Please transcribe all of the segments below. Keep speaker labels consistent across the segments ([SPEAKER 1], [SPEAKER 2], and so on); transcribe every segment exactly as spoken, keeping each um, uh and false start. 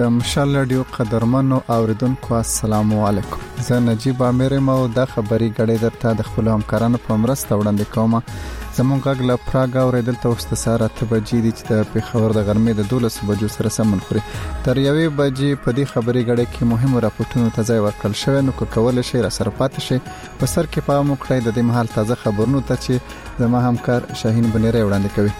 [SPEAKER 1] د مشال رادیو قدرمنو اوریدونکو السلام علیکم. زه نجیب امیر مو د خبري غړې درته د خپل همکارانو په مرسته وړاندې کوم. زموږ غږ له پراګ اوریدل تاسو سره ته بجې دي چې د پیښور د غرمې د دولس بجو سره سمون خوري. تر یوې بجې په دې خبري غړې کې مهم راپورټونه ته ځای ورکړل شوی، نو کول شي را سره پاتې شي. په سر کې پام وکړئ د دې محل تازه خبرونو ته چې زما همکار شاهین بنيره وړاندې کوي.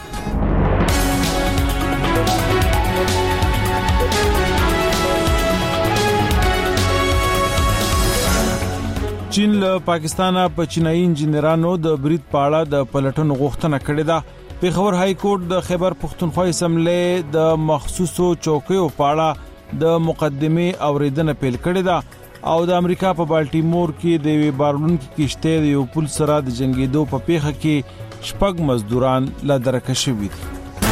[SPEAKER 2] چین له پاکستانه په چینایي انجنیرانو د برید پاړه د پلټنو غوښتنه کړې ده. پیښور های کورټ د خیبر پښتونخوا اسمبلی د مخصوصو چوکیو پاړه د مقدمه اوریدنه پیل کړې ده او د امریکا په بالټیمور کې د وی بارلونکو کشته د یو پل سره د جنگیدو په پیښه کې شپږ مزدوران لا درکه شوي دي.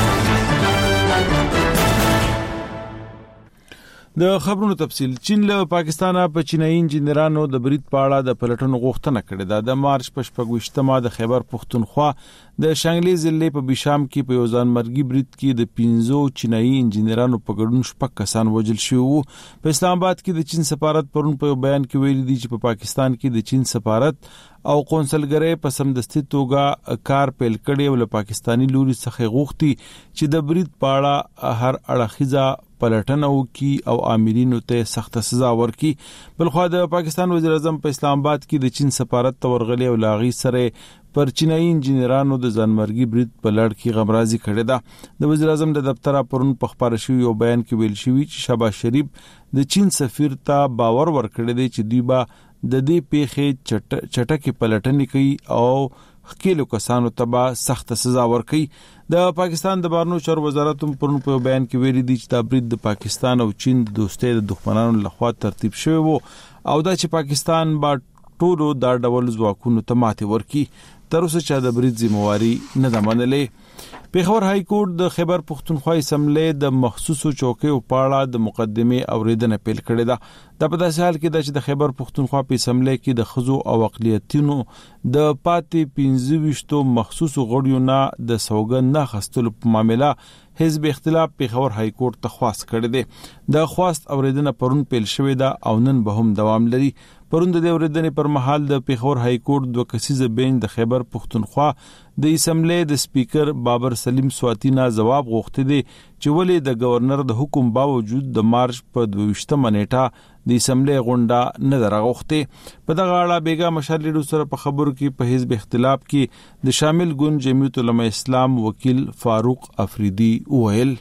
[SPEAKER 2] د خبرونو تفصیل. چین له پاکستانه په چینایي انجنیرانو د برید پاړه د پلټنو غوښتنه کړې ده. د مارچ په شپږویشتمه د خیبر پښتونخوا د شانګلي ضلع په بشام کې په یو ځانمرګي برید کې د پنځو چینایي انجنیرانو په ګډون شپږ کسان وژل شوي وو. په اسلام آباد کې د چین سفارت پرون په بیان کې ویلي دي چې په پا پاکستان کې د چین سفارت او قونسلګری په سمدستي توګه کار پیل کړي او له پاکستانی لوري څخه غوښتي چې د برید پاړه هر اړخیزه پلټنه وکړي او آمرینو ته سخت سزا ورکړي. بلخو د پاکستان وزیر اعظم په اسلام آباد کې د چین سفارت ته ورغلي او لاغي سره پر چینایي انجنیرانو د ځانمرګي برید په لړ کې غمرازي کړې ده. د وزیر اعظم د دفتر پرون په خبر شوی یو بیان کې ویل شوی چې شهباز شریف د چین سفیر ته باور ورکړی دی چې دوی به د دې پیښې چټ چټکه پلټنې کوي او خکېلو کسانو ته به سخت سزا ورکړي. د پاکستان د بهرنیو چارو وزارت پرون په بیان کې ویلي دی چې دا برید د پاکستان او چین د دوستۍ د دښمنانو لخوا ترتیب شوی وو او دا چې پاکستان با ټولو دا ډول ځواکونو ته ماتې ورکړي. تر اوسه چې د برید ذمہواری نه ده منلې. پیښور های کورټ د خیبر پښتونخوا اسمبلی د مخصوصو چوکیو پاړه د مقدمه اوریدنه پیل کړې ده. د په داسې حال کې د خیبر پښتونخوا په اسمبلی کې د خزو او اقلیتونو د پاتې پنځه ویشتو مخصوصو غړیو نه د سوګند نه خستلو په معاملې حزب اختلاف پیښور های کورټ ته خواست کړی دی. د خواست اوریدنه پرون پیل شوې ده او نن به هم دوام لري. پرون د اوریدنې پر مهال د پیښور های کورټ دوه کسیزه بینچ د خیبر پښتونخوا د اسمبلی د سپیکر بابر سلیم سواتی نه جواب غوښتي دي چې ولې د گورنر د حکم باوجود د مارچ په دویشتمه نیټه د اسمبلی غونډه نه درغوښتي. په دغه اړه بیګا مشالډو سره په خبرو کې په حزب اختلاف کې د شامل ګوند جمعیت علماء اسلام وکیل فاروق افریدی ویل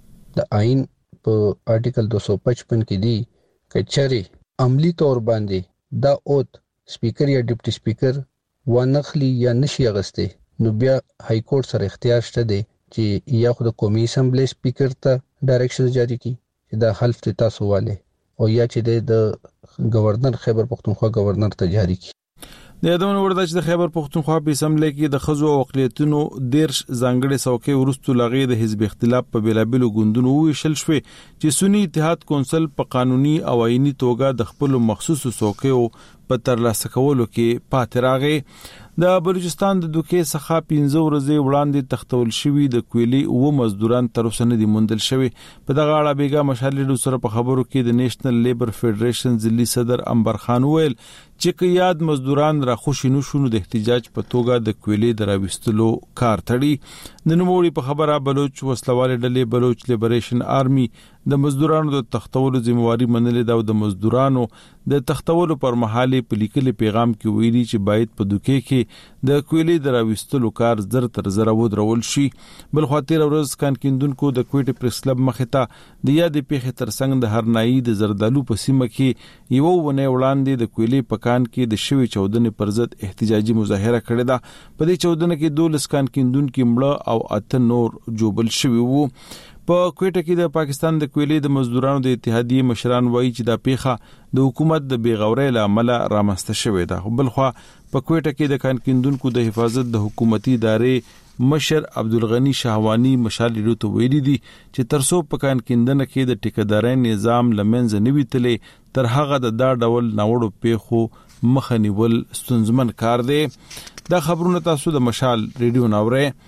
[SPEAKER 3] د آئین په آرټیکل دو سو پچپن کې دی کچري عملی تور باندې دا اوت سپیکر یا ډیپټي سپیکر ونخلی یا نشي اغسته نو بیا های کورټ سره اختیار شته دی چې یا خو د قومي اسمبلی سپیکر ته ډایرکشن جاری کړي چې دا حلف ته تاسو والے او یا چې د گورنر خیبر پښتونخوا گورنر ته جاری کړي.
[SPEAKER 2] د یادونه ورده چې د خیبر پښتونخوا په اسمبلی کې د خزو او اقلیتونو دیرش ځانګړي څوکۍ ورستو لغې د حزب اختلاف په بیلابلو ګوندونو ویشل شوې چې سنی اتحاد کونسل په قانوني او آئینی توګه د خپل مخصوصو څوکۍ په ترلاسه کولو کې پاتې راغی. د بلوچستان د دوکې څخه پنځه ورځې وړاندې تختول شوی د کویلي او مزدوران تر اوسه نه دي موندل شوی. په دغه اړه بیګا مشالډو سره په خبرو کې د نېشنل لیبر فدریشن ځلي صدر انبر خان ویل چې که یاد مزدوران را خوشی نشونو د احتجاج په توګه د کویلي دراوستلو کار تړي. د نوموړي په خبره بلوچ وسلواله ډلې بلوچ لیبریشن آرمي د مزدورانو د تختولو ذمہواری منلې ده او د مزدورانو د تختولو پر مهاله په لیکلي پیغام کې ویلي چې باید په دوکې کې د کویلي دراوستلو کار زر تر زر ودرول شي. بل خاطر ورځ کان کیندونکو د کوټي پریس کلب مخته د یادې پیښې ترڅنګ د هرنایي د زردالو په سیمه کې یو ونه وړاندې د کویلي پکان کې د شوی چودنې پر ضد احتجاجي مظاهره کړې ده. په دې چودنه کې دولس کان کیندونکو مړه او اته نور جوبل شوی وو. په کوټه کې د پاکستان د کویلي د مزدورانو د اتحادیې مشران وایي چې دا پیښه د حکومت د بیغورۍ له امله رامنځته شوې ده. بلخو په کوټه کې د کان کیندونکو د حفاظت د حکومتي ادارې مشر عبدالغنی شهوانی مشالډو ته ویلي دي چې ترڅو په کان کیندنه کې د ټیکدارۍ نظام لمنځه نه ویتلې تر هغه د دا ډول ناوړو پیښو مخه نیول ستونزمن کار دی. دا خبرونه تاسو د مشال ریډیو ناوړې.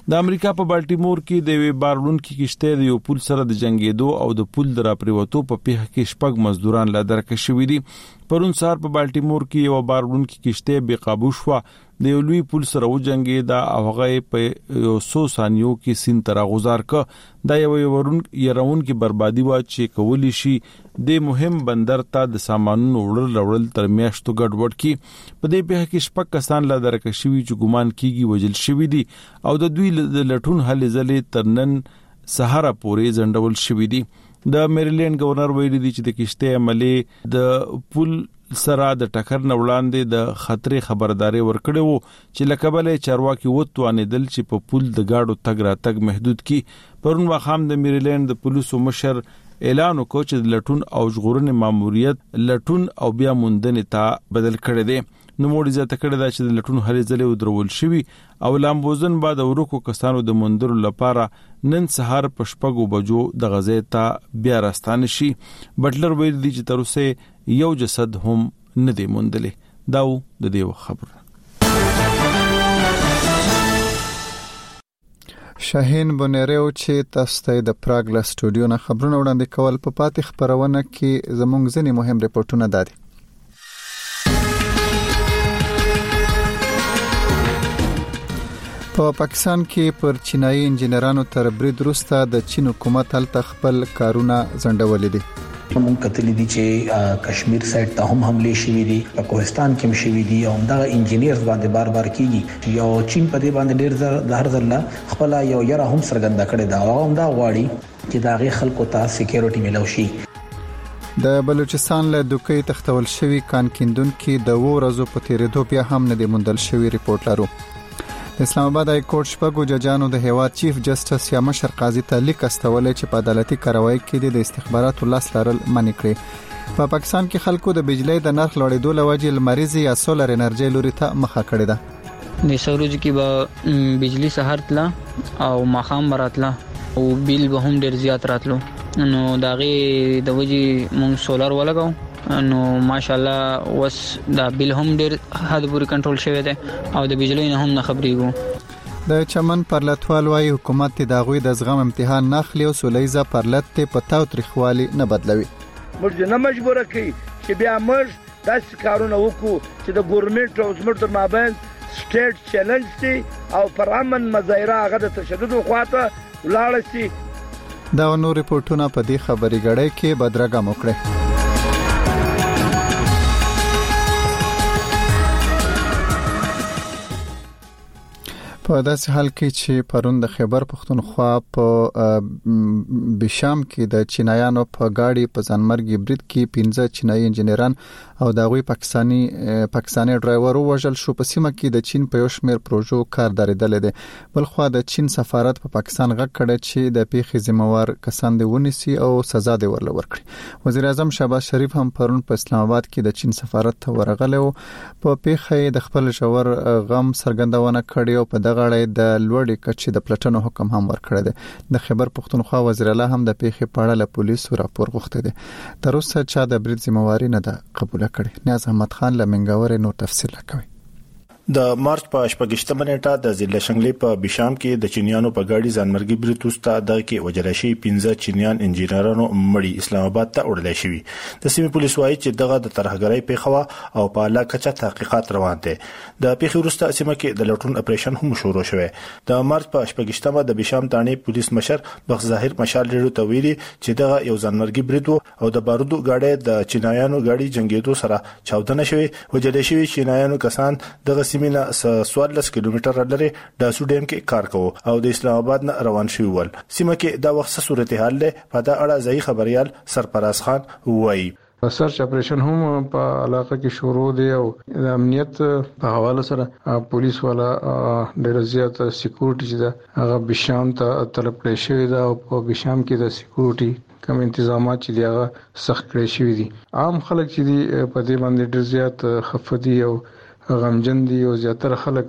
[SPEAKER 2] د امریکا په بالټیمور کې د وی بارونکو کشته د یو پول سره د جنگیدو او د پول در پریوتو په پیښه کې شپږ مزدوران لا درک شوې دي. پرون سهار په بالټیمور کې یو بارونکو کشته بے قابو شو د یو لوی پول سره وجنګیدا او هغه په یو څو ثانیو کې سین تر غزار ک دا یو ورون يرون کې بربادي وا چې کولی شي د مهم بندر ته د سامانونو وړل وړل تر میاشتو ګډوډ کی. په دې پیښه کې شپږ کسان لا درک شوي چې ګومان کیږي وجل شوي دي او د دوی د لټون هلې ځلې ترنن سهارا پورې ځندول شوي دي. د میریلند گورنر ویلي دي چې د کشته عملي د پول سره د ټکر نه وړاندې د خطر خبرداري ورکړې وو چې لکبل چارواکي وتوانې دل چې په پول د گاډو تګ را تګ محدود کی. پرون واخام د میریلند د پولیسو مشر اعلان وکړ چې د لټون او ژغورنې ماموریت لټون او بیا موندنې ته بدل کړی دی. نو موږ زیاته کړی دا چې د لټون هلې ځلې ودرول شوي او لامبوزن بعد ورکو کسانو د موندلو لپاره نن سهار په شپږو بجو د غزې ته بیا راستانه شي. بټلر ویل دي چې تر اوسه یو جسد هم نه دی موندلی. داو د دې خبره.
[SPEAKER 1] شاهین بونریو چې تاسو ته د پراګ له سټوډیو نه خبرونه وړاندې کول په پاتې خبرونه کې زموږ ځینې مهم ریپورتونه دادي. په پاکستان کې پر چینایي انجنیرانو تر برید وروسته د چین حکومت هلته خپل کارونه ځنډولې دي.
[SPEAKER 4] موږ کتلې دي چې کشمیر سایډ ته هم حمله شوې دي، په کوهستان کې هم شوې دي او دا انجینیرز باندې بار بار کیږي. یو چین په دې باندې ډېر زر د هر ځل خپل یو یره هم سرګنده کړي دا او هم دا غواړي چې دا غي خلکو ته سکیورټي ملو شي.
[SPEAKER 1] د بلوچستان له دوکې تختول شوی کان کیندون کې د وو ورځو په تیریدو بیا هم نه دی موندل شوی ریپورت لرو. د اسلام آباد های کورټ شپږو ججانو د هیواد چیف جسټس یا مشر قاضي ته لیک استولې چې په عدالتي کاروایی کې د استخباراتو لاس لرل منع کړي. په پاکستان کې خلکو د بجلی د نرخ لوړېدو لوجې لمریزي یا سولر انرژي لوري ته مخه کړې ده.
[SPEAKER 5] د سورج کې به بجلی سحر تلا او مخام براتلا او بیل به هم ډیر زیات راتلو، نو داغه د وجې مونږ سولر ولګاو نو ماشاءالله وس دا بیل هم ډیر حد پورې کنټرول شوی دی او د بجلی نه هم نه خبرېږو.
[SPEAKER 1] د چمن پرلتوال وايي حکومت د داغوی د زغم امتحان نه خلی او سولېزه پرلت په تاو تاریخوالي نه بدلوي.
[SPEAKER 6] موږ نه مجبور کړي چې بیا موږ داس کارونه وکړو چې د ګورنمنت او زموږ تر مابین سټیټ چیلنج دي او پر امن مظاهره هغه د تشدد خواته ولاړ شي.
[SPEAKER 1] دا نور ریپورتونه په دې خبري غړې کې بدرګه موکړه. په داسې حال کې چې پرون د خیبر پختونخوا په بشام کې د چینایانو په گاډي په ځانمرګي برید کې پنځه چینایي انجنیران او دغوی پاکستانی پاکستانی ډرایور وژل شو. په سیمه کې د چین په یو شمېر پروژو کار درېدل دي. بل خو د چین سفارت په پاکستان غږ کړی چې د پیښې ذمہوار کسان دی ونیسي او سزا دی ورل ورکړي. وزیر اعظم شهباز شریف هم پرون په اسلام آباد کې د چین سفارت ته ورغلی او په پیښې د خپل ژور غم څرګندونه کړې او په غړې د لوړې کچې د پلټنو حکم هم ورکړی دی. د خیبر پختونخوا وزیر اعلی هم د پیښې په اړه له پولیسو راپور غوښتی دی. تر اوسه چا د برید ذمہواری نه ده قبول کړې. نیاز احمد خان له منګور نور تفصیل کوي.
[SPEAKER 7] د مارچ په شپږشتمه نیټه د ضلع شنګلې په بشام کې د چینیانو په گاډي ځانمرګي برید وسته د کې وجرشي پنځه چینیان انجینرانو مړی اسلام آباد ته وړل شوی. د سیمې پولیس وايي چې دغه د ترهګرۍ پیښه او په علاقه کې تحقیقات روان دي. د پیښې وروسته سیمه کې د لټون اپریشن هم شروع شوی. د مارچ په شپږشتمه د بشام تانې پولیس مشر بخ ظاهر مشال لري ته ویلي چې دغه یو ځانمرګي برید او د بارودو گاډي د چینایانو گاډي جنگیدو سره چاودنه شوی. وجل شوی چینایانو کسان دغه سیمه سوالس کیلومتر لري د سوډیم کې کار کوي او د اسلام آباد نه روان شوی ول. سیمه کې دا وخت صورتحال له په دا اړه ځای خبريال سرپراز خان وایي.
[SPEAKER 8] سرچ اپریشن هم په علاقه کې شروع دی او د امنیت په حواله سره پولیس والا ډېر زیات سکیورټي دا هغه بشام ته طلب کړی شوی دا او په بشام کې د سکیورټي کوم تنظیمات چې دا سخت کړی شوی دي. عام خلک چې دی په دې باندې ډېر زیات خفدي او غمجن دي او زیاتره خلک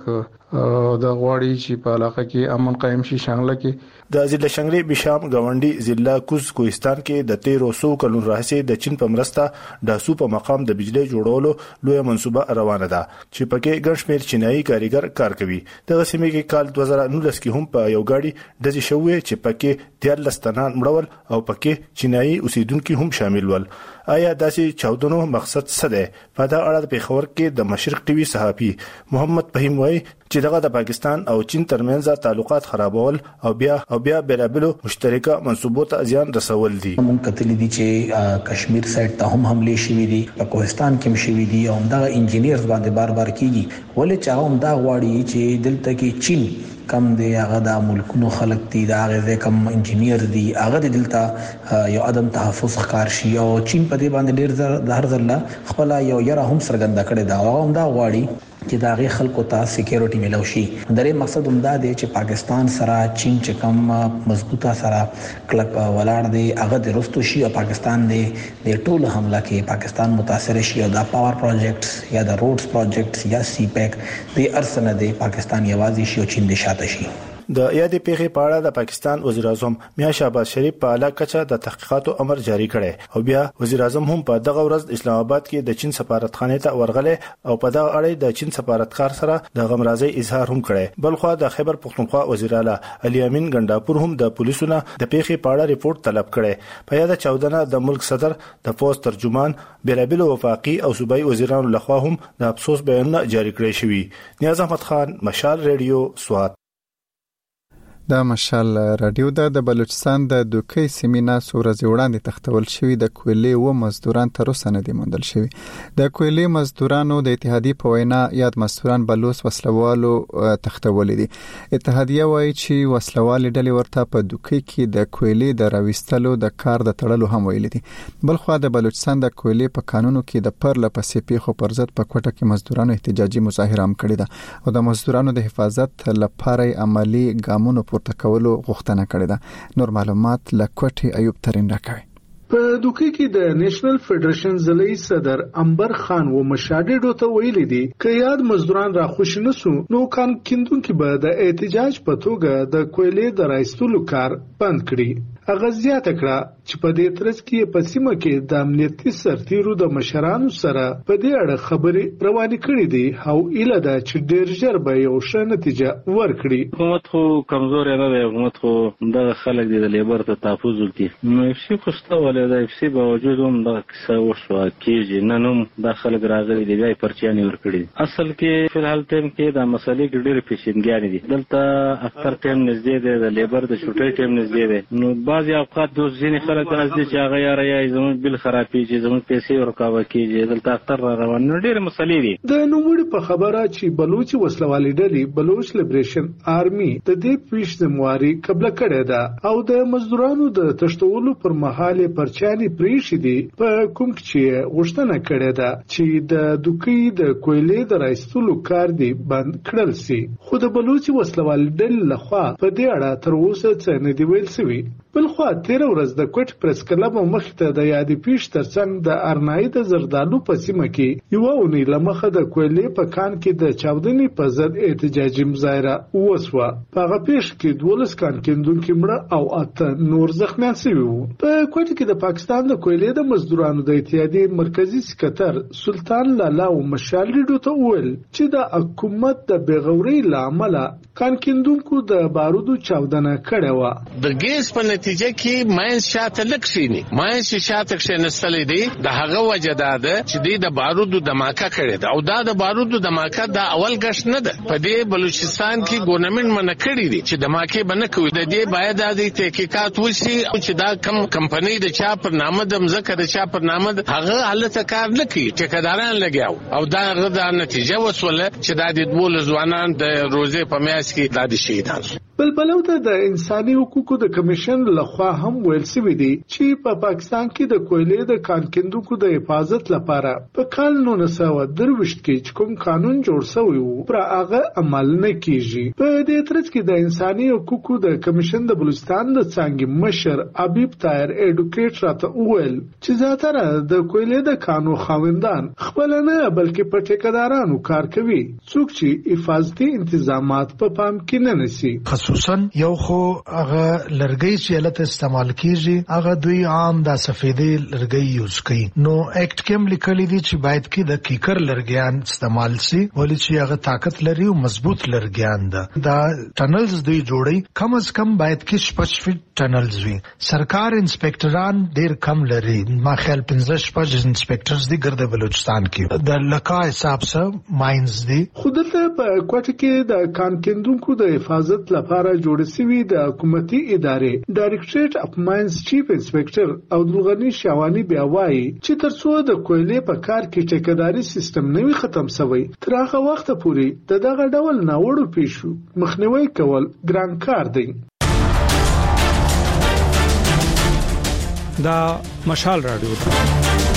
[SPEAKER 8] د غواړي چې په علاقه کې امن قائم شي. شانګله کې
[SPEAKER 7] د ضلع شنگلی بشام گاونډي ضلع کوز کوهستان کې د تیرو سو کلون راهسي د چین په مرسته د سو په مقام د بجلی جوړولو لوی منصوبه روانه ده چې پکې ګڼ شمېر چینایي کاریګر کار کوي. دغه سیمه کې کال دوه زره نولس کې هم په یو گاډي د شوې چې پکې دیارلس تنان مړول او پکې چینایي اوسیدونکو هم شامل ول. آیا داسې چاودنو مقصد څه دی؟ په دا اړه په خبر کې د مشرق ټي وي صحافي محمد فهیم وایي چې دغه د پاکستان او چین ترمنځ تعلقات خرابول او بیا او بیا بیلابلو مشترکه منصوبو ته زیان رسول دي.
[SPEAKER 4] موږ کتلې دي چې کشمیر سایډ ته هم حمله شوې دي، په کوهستان کې هم شوې دي او دغه انجینیرز باندې بار بار کیږي. ولې چې هم دا غواړي چې دلته کې چین کم دی، هغه د ملکونو خلک دي، دا هغه کم انجینیر دي، هغه دلته یو عدم تحفظ ښکار شي او چین په دې باندې ډیر د هر ځل خپل یو یره هم سرګنده کړي دا او هم دا غواړي چې دا غي خلکو ته سکیورټي ملو شي. درې مقصد هم دا دی چې پاکستان سره چین چې کم مضبوطه سره کلک ولاړ دی هغه د رستو شي او پاکستان دی د ټول حمله کې پاکستان متاثر شي او دا پاور پروجیکټس یا د روډز پروجیکټس یا سی پیک د ارسنه دی پاکستان یوازې شي او چین د شاته شي.
[SPEAKER 7] د یادې پیښې په اړه د پاکستان وزیر اعظم میا شهباز شریف په اعلی کچه د تحقیقاتو امر جاری کړی او بیا وزیر اعظم هم په دغه ورځ اسلام آباد کې د چین سفارتخانه ته ورغله او په دغه اړه د چین سفارتکار سره د غمرازي اظهار هم کړی. بلخو د خیبر پختونخوا وزیر اعلی علي امین ګنداپور هم د پولیسونو د پیښې په اړه ریپورت طلب کړی. په یاد چاودنه د ملک صدر د فوز ترجمان بیرابل وفاقي او صوبایي وزیرانو لخوا هم د افسوس بیانونه جاری کړی شوی. نیاز احمد خان، مشال ریډیو، سوات.
[SPEAKER 1] د مشال رادیو د بلوچستان د دوکي سیمینا سورځ وړاندې تختول شوی د کویلې و مزدوران تر اوسه نه دي موندل شوی. د کویلې مزدورانو د اتحادیې په وینا یاد مزدوران بلوس وسلوالو تختول دي. اتحادیه وایي چې وسلوال ډلې ورته په دوکي کې د کویلې د راوستلو د کار د تړلو هم ویل دي. بلخو د بلوچستان د کویلې په قانونو کې د پرله پسې پیښو پر ضد په کوټه کې مزدورانو احتجاجي مظاهره هم کړې ده او د مزدورانو د حفاظت لپاره عملی ګامونه پورته کولو غوښتنه کړې ده. نور معلومات له کوټي ایوب ترين راکوي.
[SPEAKER 9] په دوکي کې د نېشنل فدریشن ضلعي صدر انبر خان و مشاهده ته ویلي دي چې یاد مزدوران را خوش نسو نو کان کیندونکو به د احتجاج په توګه د کویلې د راایستلو کار بند کړي. هغه زیاته کړه چې په دې ترڅ کې په سیمه کې د امنیتي سرتیرو د مشرانو سره په دې اړه خبرې روانې کړې دي او اله دا چې ډېر ژر به یو ښه نتیجه ورکړي.
[SPEAKER 10] حکومت خو کمزور نه دی، حکومت خو د خلک د لیبر ته تحفظ ولتي نو شي خوسته ولې د اف سي باوجود هم د کیسه وشو کېږي نن هم د خلک راغلي دی بیا پرچیانې ورکړي. اصل کې په حال ټیم کې د مسلې ډېر پیچیدګي دي. دلته اکثر ټیم نږدې دی د لیبر د شوټي ټیم نږدې دی. نو بعضي اوقات د ځینې خلک راځي چې هغه یاره یا زموږ بل خرابېږي، زموږ پیسې ورکاوه کېږي، دلته اختر را روان نو ډېرې مسلې دي.
[SPEAKER 9] د نوموړي په خبره چې بلوچ وسلوالي ډلې بلوچ لیبریشن آرمي د دې پیښ ذمہواري قبل کړې ده او د مزدورانو د تشتولو پر مهال پرچاني پریښې دي په کوم چې غوښتنه کړې ده چې د دوکي د کویلې د راایستلو کار دی بند کړل سي. خو د بلوچ وسلوالي ډلې لخوا په دې اړه تر اوسه څه نه دی ویل شوی. بلخو تیر ورځ د کوټ پریس کلب مخته د یادې پیښ ترڅنګ د ارنای د زردالو په سیمه کې یو اونۍ لمخه د کویلې په کان کې د چاودنې په ضد احتجاجي مظاهره وسوه. په هغه پیښ کې دولس کان کیندونکو مړه او اته نور زخمیان شوي وو. په کوټ کې د پاکستان د کویلې د مزدورانو د اتحادیې مرکزی سکتر سلطان لالا او مشال ریډو ته وویل چې د حکومت د بیغوري لامل کان کیندونکو د بارودو چاودنه کړې و.
[SPEAKER 11] د ګیس په نتیجه کې ماینس شاته لکشيني ماینس شاته کښنستلې دي. د هغه وجه ده چې د بارودو دماکه کړې ده او دا د بارودو دماکه د اول غش نه ده. په دې بلوچستان کې ګورنمنت منع کړی دي چې دماکه بنه کوي. د دې باید د تحقیقات وشي چې دا کم کمپنی د چا پر نامه د مزکه د چا پر نامه هغه حالت کار لکې ټیکداران لګیاو او دا غدا نتیجه وسوله چې د دې ډول ځوانان د روزه په میاس کې د شهیدان
[SPEAKER 9] بل بلو ته د انساني حقوقو د کمیشن لخوا هم ویل شوی دی چې په پاکستان کې د کویلې د کان کیندونکو د حفاظت لپاره په کال نولس سوه درویشت کې کوم قانون جوړ شوی وو پر هغه عمل نه کیږي. په دې ترڅ کې د انساني حقوقو د کمیشن د بلوچستان د څنګه مشر حبیب طاهر ایډوکیټ راته وویل چې زیاتره د کویلې د کانو خاوندان خپل نه بلکې په ټیکدارانو کار کوي څوک چې حفاظتي انتظامات په پام کې نه نسی.
[SPEAKER 12] خصوصا یو خو هغه لرګي چې الته استعمال کیږي هغه دوی عام د سفیدې لرګي یوز کوي. نو اکټ کې لیکلي دي چې باید کې د کیکر لرګیان استعمال شي ولې چې هغه طاقت لري او مضبوط لرګیان ده. دا ټنلز دوی جوړي کم از کم باید کې شپږ فټ ټنلز وي. سرکار انسپکټران ډیر کم لري. ما خیال پنځه شپږ انسپکټرز دي ګرد بلوچستان کې د لکا حساب سره ماینز دي.
[SPEAKER 9] خودته په کوټه کې د کان کیندونکو د حفاظت لپاره لپاره جوړ شوی د حکومتي ادارې ډایریکټریټ اف ماینز چیف انسپکټر عبدالغنی شاوانی بیا وایي چې ترڅو د کویلې په کار کې ټیکداري سیستم نوي ختم شوی تر هغه وخت پورې د دغه ډول ناوړو پیښو مخنیوي کول ګران کار دی.
[SPEAKER 13] دا مشال رادیو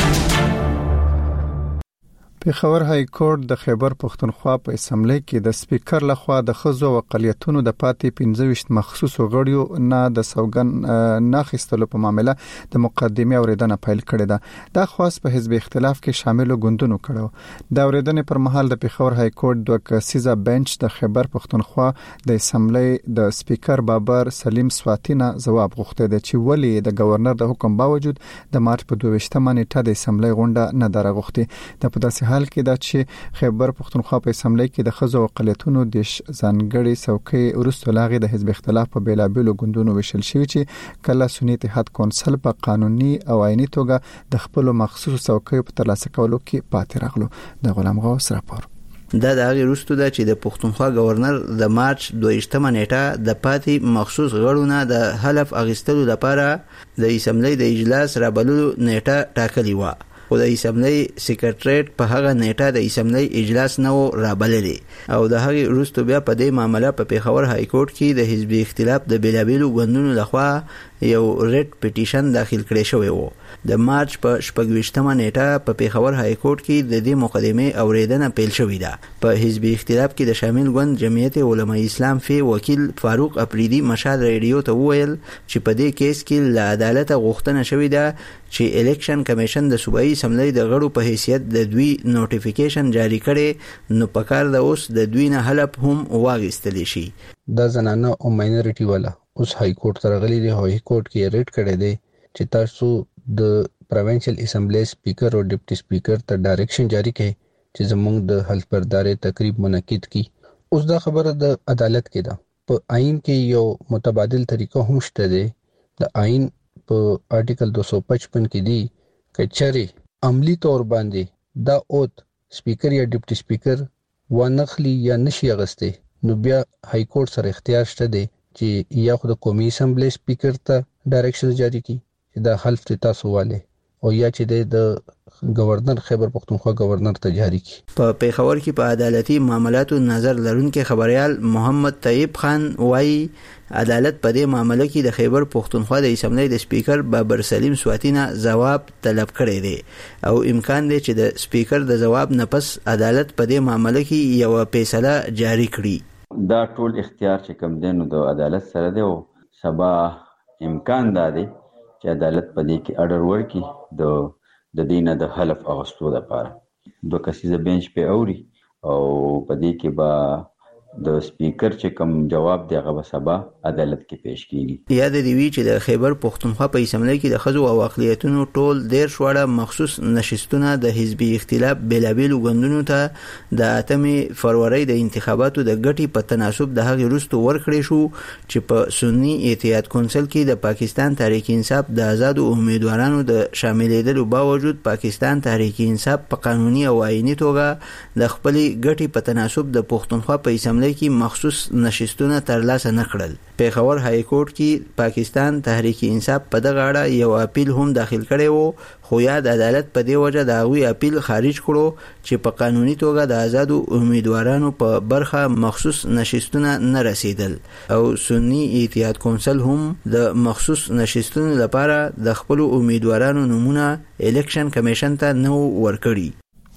[SPEAKER 1] پیښور های کورټ د خیبر پښتونخوا په اسمبلی کې د سپیکر لخوا د خزو او اقلیتونو د پاتې پنځه ویشت مخصوصو غړیو نه د سوګن نه خستلو په معاملې د مقدمه اوریدنه پیل کړې ده. دا خاص په حزب اختلاف کې شاملو ګوندونو کړو. د اوریدنې پر مهال د پیښور های کورټ دوه کسیزه بنچ د خیبر پښتونخوا د اسمبلی د سپیکر بابر سلیم سواتینا جواب غوښته د چې ولی د گورنر د حکم باوجود د مارچ په دوه ویشتمه نیټه د اسمبلی غونډه نه درغوښتي. د پداسي حال کې دا چې خیبر پښتونخوا په اسمبلی کې د خزو او اقلیتونو د ځانګړي څوکۍ ورستو لاغي د حزب اختلاف په بیلابېلو ګوندونو وشل شوی چې کله سنی اتحاد کونسل په قانوني او عیني توګه د خپل مخصوص څوکۍ په ترلاسه کولو کې پاتې راغلو. د غلام غوث راپور
[SPEAKER 14] دا د هغې وروسته ده چې د پښتونخوا گورنر د مارچ دوه ویشتمه نیټه د پاتې مخصوص غړو نه د حلف اخیستلو لپاره د اسمبلی د اجلاس رابللو نیټه ټاکلې وه. او د اسمبلی سیکریټریټ په هغه نیټه د اسمبلی اجلاس نه و رابللی او د هغې وروسته بیا په دې معامله په پیښور های کورټ کې د حزب اختلاف د بیلابېلو ګوندونو لخوا یو ریټ پټیشن داخل کړی شوی و. د مارچ په شپږ ویشتمه نیټه په پیښور های کورټ کې د دې مقدمې اوریدنه پیل شوې ده. په حزب اختلاف کې د شامل ګوند جمعیت علماء اسلام فی وکیل فاروق اپریدي مشال ریډیو ته وویل چې په دې کیس کې له عدالت غوښتنه شوې ده چې الیکشن کمیشن د صوبایي اسمبلی د غړو په حیثیت د دوی نوټیفیکیشن جاری کړي نو پکار د اوس د دوی نه حلف هم واغستلی شي.
[SPEAKER 3] د زنانه او ماینورټي والا اوس های کورټ ترغلي دی. های کورټ کې ریټ کړی دی چې تاسو د پروینشل اسمبلی سپیکر او ډیپټي سپیکر ته ډایریکشن جاری کړي چې زموږ د حلف برداري تقریب منعقد کړي. اوس دا خبره د عدالت کې ده. په آئین کې یو متبادل طریقه هم شته دی. د آئین په آرټیکل دو سو پچپن کې دی کچره عملی طور باندې دا اوت سپیکر یا ډیپټي سپیکر ونخلی یا نشي اغسته نو بیا های کورټ سره اختیار شته دی چې یا خو د قومي اسمبلی سپیکر ته ډایریکشن جاری کړي چې دا حلف تاسو والے او یا چې د گورنر خیبر پختونخوا گورنر ته جاری کی.
[SPEAKER 14] په پیښور کې په عدالتي معاملاتو نظر لرونکي خبريال محمد طیب خان وایي عدالت په دې معاملې کې د خیبر پختونخوا د اسمبلی د سپیکر بابر سلیم سواتینا جواب طلب کړی دی او امکان دی چې د سپیکر د جواب نه پس عدالت په دې معاملې کې یو فیصله جاری کړي.
[SPEAKER 15] دا ټول اختیار چې کوم دی نو د عدالت سره دی او سبا امکان دی چې عدالت په دې کې اډر ورکړي د د دینه د حلف اغوستو لپاره. دوه کسیزه بنچ په اوري او په دې کې به د سپیکر چې کوم جواب دی هغه سبا عدالت کې پیش کیږي.
[SPEAKER 14] یاد دی وی چې د خیبر پختونخوا په اسمبلی کې د خزو او اقلیتونو ټول ډیر شوړه مخصوص نشستونه د حزبي اختلاف بیلابېلو ګوندونو ته د اتمې فروری د انتخاباتو د ګټي په تناسب د هغې وروسته ورکړی شو چې په سنی اتحاد کونسل کې د پاکستان تحریک انصاف د آزادو امیدوارانو د شاملېدلو باوجود پاکستان تحریک انصاف په قانوني او آئینی توګه د خپلې ګټي په تناسب د پختونخوا په اسمبلی اسمبلی کې مخصوص نشستونه ترلاسه نه کړل. پیښور های کورټ کې پاکستان تحریک انصاف په دغه اړه یو اپیل هم داخل کړی وو، خو یا د عدالت په دې وجه د هغوی اپیل خارج کړو چې په قانوني توګه د آزادو امیدوارانو په برخه مخصوص نشستونه نه رسیدل، او سنی اتحاد کونسل هم د مخصوص نشستونو لپاره د خپل امیدوارانو نمونه الیکشن کمیشن ته نو ورکړي.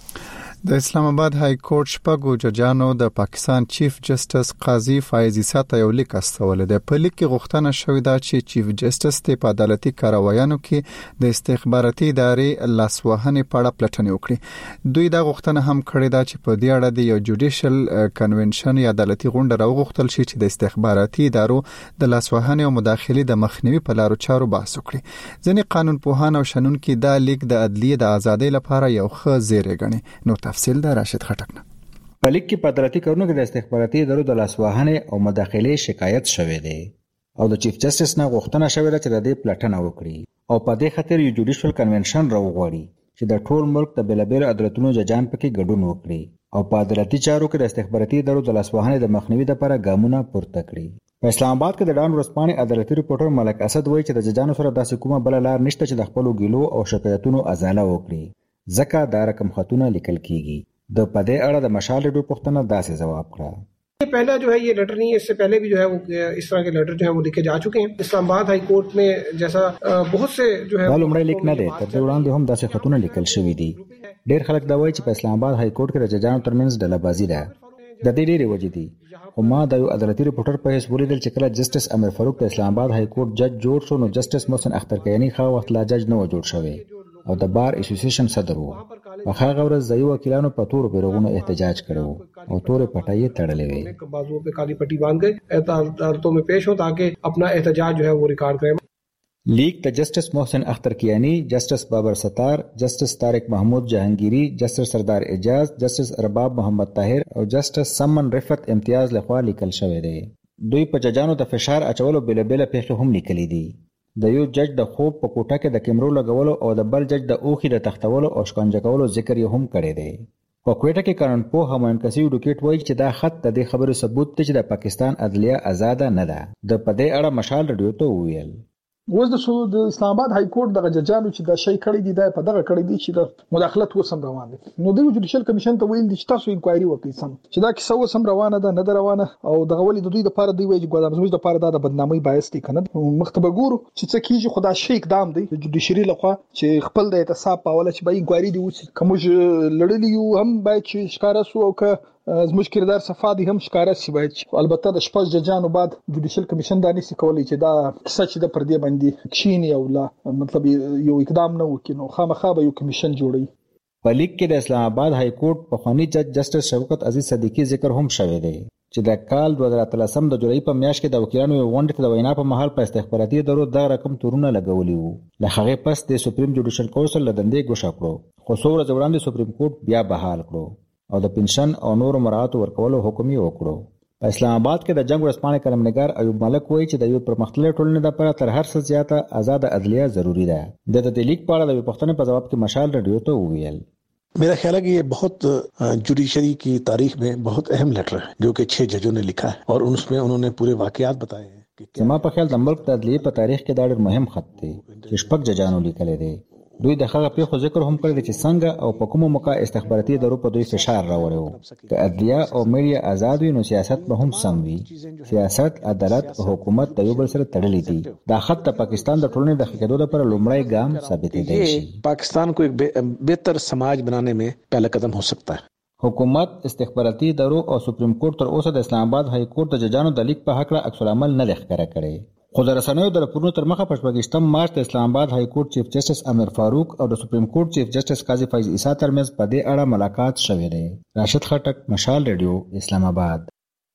[SPEAKER 1] د اسلام آباد های کورټ شپږو ججانو د پاکستان چیف جسټس قاضي فایز عیسی ته یو لیک استول دی. په لیک کې غوښتنه شوې ده چې چیف جسټس ته په عدالتي کاروایانو کې د استخباراتي ادارې لاسوهنې په اړه پلټنه وکړي. دوی دا غوښتنه هم کړې ده چې په دې اړه د یو جوډیشل کنونشن یا عدالتي غونډه راوغوښتل شي چې د استخباراتي ادارو د لاسوهنې او مداخلې د مخنیوي په لارو چارو بحث وکړي. ځینې قانون پوهان او شنونکي دا لیک د عدلیې د ازادۍ لپاره یو ښه زیری ګڼي. نو تفصیل دا راشد خټک نه.
[SPEAKER 16] په لیک کې په عدالتي کارونو کې د استخباراتي ادارو د لاسوهنې او مداخلې شکایت شوی دی او د چیف جسټس نه غوښتنه شوې ده چې د دې پلټنه وکړي او په دې خاطر یو جوډیشل کنونشن راوغواړي چې د ټول ملک د بیلابیل عدالتونو ججان پکې ګډون وکړي او په عدالتي چارو کې د استخباراتي ادارو د لاسوهنې د مخنیوي لپاره ګامونه پورته کړي. په اسلام آباد کې د ډان ورځپاڼې عدالتي ریپورټر ملک اسد وایي چې د ججانو سره داسې کومه بل لار نشته چې د خپل ګیلو او شکایتونو ازاله وکړي، ځکه دا رقم خطونه لیکل کیږي. د پدې اړه د مشال ریډیو پښتنه داسې جواب کړه.
[SPEAKER 17] पहला जो है ये लेटर नहीं है, इससे पहले भी जो है वो इस तरह के लेटर जो है वो लिखे जा चुके हैं. इस्लामाबाद हाई कोर्ट में जैसा बहुत से जो है
[SPEAKER 16] لومړی لیک نه دی، تر دې وړاندې هم داسې خطونه لیکل شوي دي. ډېر خلک دا وایي چې په اسلام آباد هاي کورټ کې د ججانو ترمنځ ډله‌بازي ده. د دې ډېرې وجې دي، خو ما د یو عدالتي ریپورټر په حیث ولیدل چې کله جسټس امیر فاروق د اسلام آباد هاي کورټ جج جوړ شو نو جسټس محسن اخترکیانی خو وخت لا جج نه و جوړ شوی او د بار اسوسییشن صدر وو. په هغه ورځ ځای وکیلانو په تور بیرغونو احتجاج کړو او تور پټای تړلې وې.
[SPEAKER 17] بازو په کالی پټی باندھ گئے عدالتوں میں پیش ہو تاکہ اپنا احتجاج جو ہے وہ ریکارڈ کریں.
[SPEAKER 16] لیک د جسټس محسن اخترکیانی، جسټس بابر ستار، جسټس طارق محمود جهانگیری، جسټس سردار اعجاز، جسټس رباب محمد طاهر او جسټس سمن رفعت امتیاز لخوا لیکل شوی دی. دوی په ججانو د فشار اچولو بل بل پیښې هم لیکلي دي. د یو جج د خوب په کوټه کې د کیمرو لګولو او د بل جج د اوخي د تختولو او شکنجه کولو ذکر یې هم کړی دی. په کوټه کې قانون پوه همایون کسی ډوکیټ وایي چې دا خط د دې خبرو ثبوت دی چې د پاکستان عدلیه آزاد نه ده. د په دې اړه مشال رادیو ته وویل
[SPEAKER 18] اوس د سو د اسلام آباد هاي کورټ دغه ججانو چې دا شی کړی دی دا په دغه کړی دی چې د مداخلت وسم روان دي. نو د جوډیشل کمیشن ته ویل دي چې تاسو انکوایري وکړئ سم چې دا کیسه وسم روانه ده نه روانه او دغه ولې د دوی لپاره دی وایي چې ګوډه زموږ لپاره دا د بدنامۍ باعث دي کنه. مختبه ګورو چې څه کیږي خدا شي اقدام دی د جوډیشري لخوا چې خپل د اعتصاب په اوله چې به انکوایري دی وسی کوم لړلی یو هم باید چې ښکارا سو او که زموږ کردار صفادي هم ښکارا شي. باید البته د شپږ ججانو بعد جوډیشل کمیشن دا نشي کولای چې دا کیسه چې د پردې باندې کښینی او لا مطلب یو اقدام نه وکړي نو خامخا به یو کمیشن جوړي.
[SPEAKER 16] په لیک کې د اسلام آباد هاي کورټ په خواني جج جسټس شوکت عزیز صدیقی ذکر هم شوی دی چې د کال دوه هزار اتلسم د جولای په میاشت کې د وکیلانو یو غونډه کې د وینا په محل په استخباراتي ادارو د رقم تورونه لګولي وو. له هغه پس د سپریم جوډیشل کونسل لدندې ګوښه کړو، خو څو ورځې وړاندې سپریم کورټ بیا بحال کړو او د پنشن او نور مراعات ورکولو حکم یې وکړو. په اسلام آباد کې د جنگ ورځپاڼې کلمنګار ایوب ملک وایي چې د یو پرمختللي ټولنې لپاره تر هر څه زیاته آزاد عدلیه ضروری ده. د دې لیک په اړه د پښتنو په جواب کې مشال رادیو ته وویل
[SPEAKER 19] मेरा ख्याल है कि ये बहुत जुडिशरी की तारीख में बहुत अहम लेटर है जो कि छह जजों ने लिखा है और उसमें उन्होंने पूरे वाकयात बताए हैं.
[SPEAKER 16] زما په خیال د ملک د عدلیې په تاریخ کې دا ډېر مهم خط دی چې شپږ ججانو لیکلی دی. دوی د هغه پیښو ذکر هم کړی چې څنګه او په کومه موقع استخباراتي ادارو په دوی فشار راوړی وو. که عدلیه او میډیا آزاد وي نو سیاست به هم سم وي. سیاست، عدالت او حکومت د یو بل سره تړلي دي. دا خط د پاکستان د ټولنې د ښه کېدو لپاره لومړی ګام ثابتېدای شي.
[SPEAKER 19] پاکستان کو ایک بهتر سماج بنانے میں پہلا قدم ہو سکتا ہے.
[SPEAKER 16] حکومت، استخباراتي ادارو او سپریم کورټ تر اوسه د اسلام آباد هاي کورټ د ججانو د لیک په حق عکس العمل نه ښکاره کړی. خو د رسنیو د راپورونو تر مخه په شپږم مارچ د اسلام آباد هاي کورټ چیف جسټس امیر فاروق او د سپریم کورټ چیف جسټس قاضي فایز عیسی ترمنځ په دې اړه ملاقات شوی دی. راشد خټک، مشال رادیو، اسلام آباد.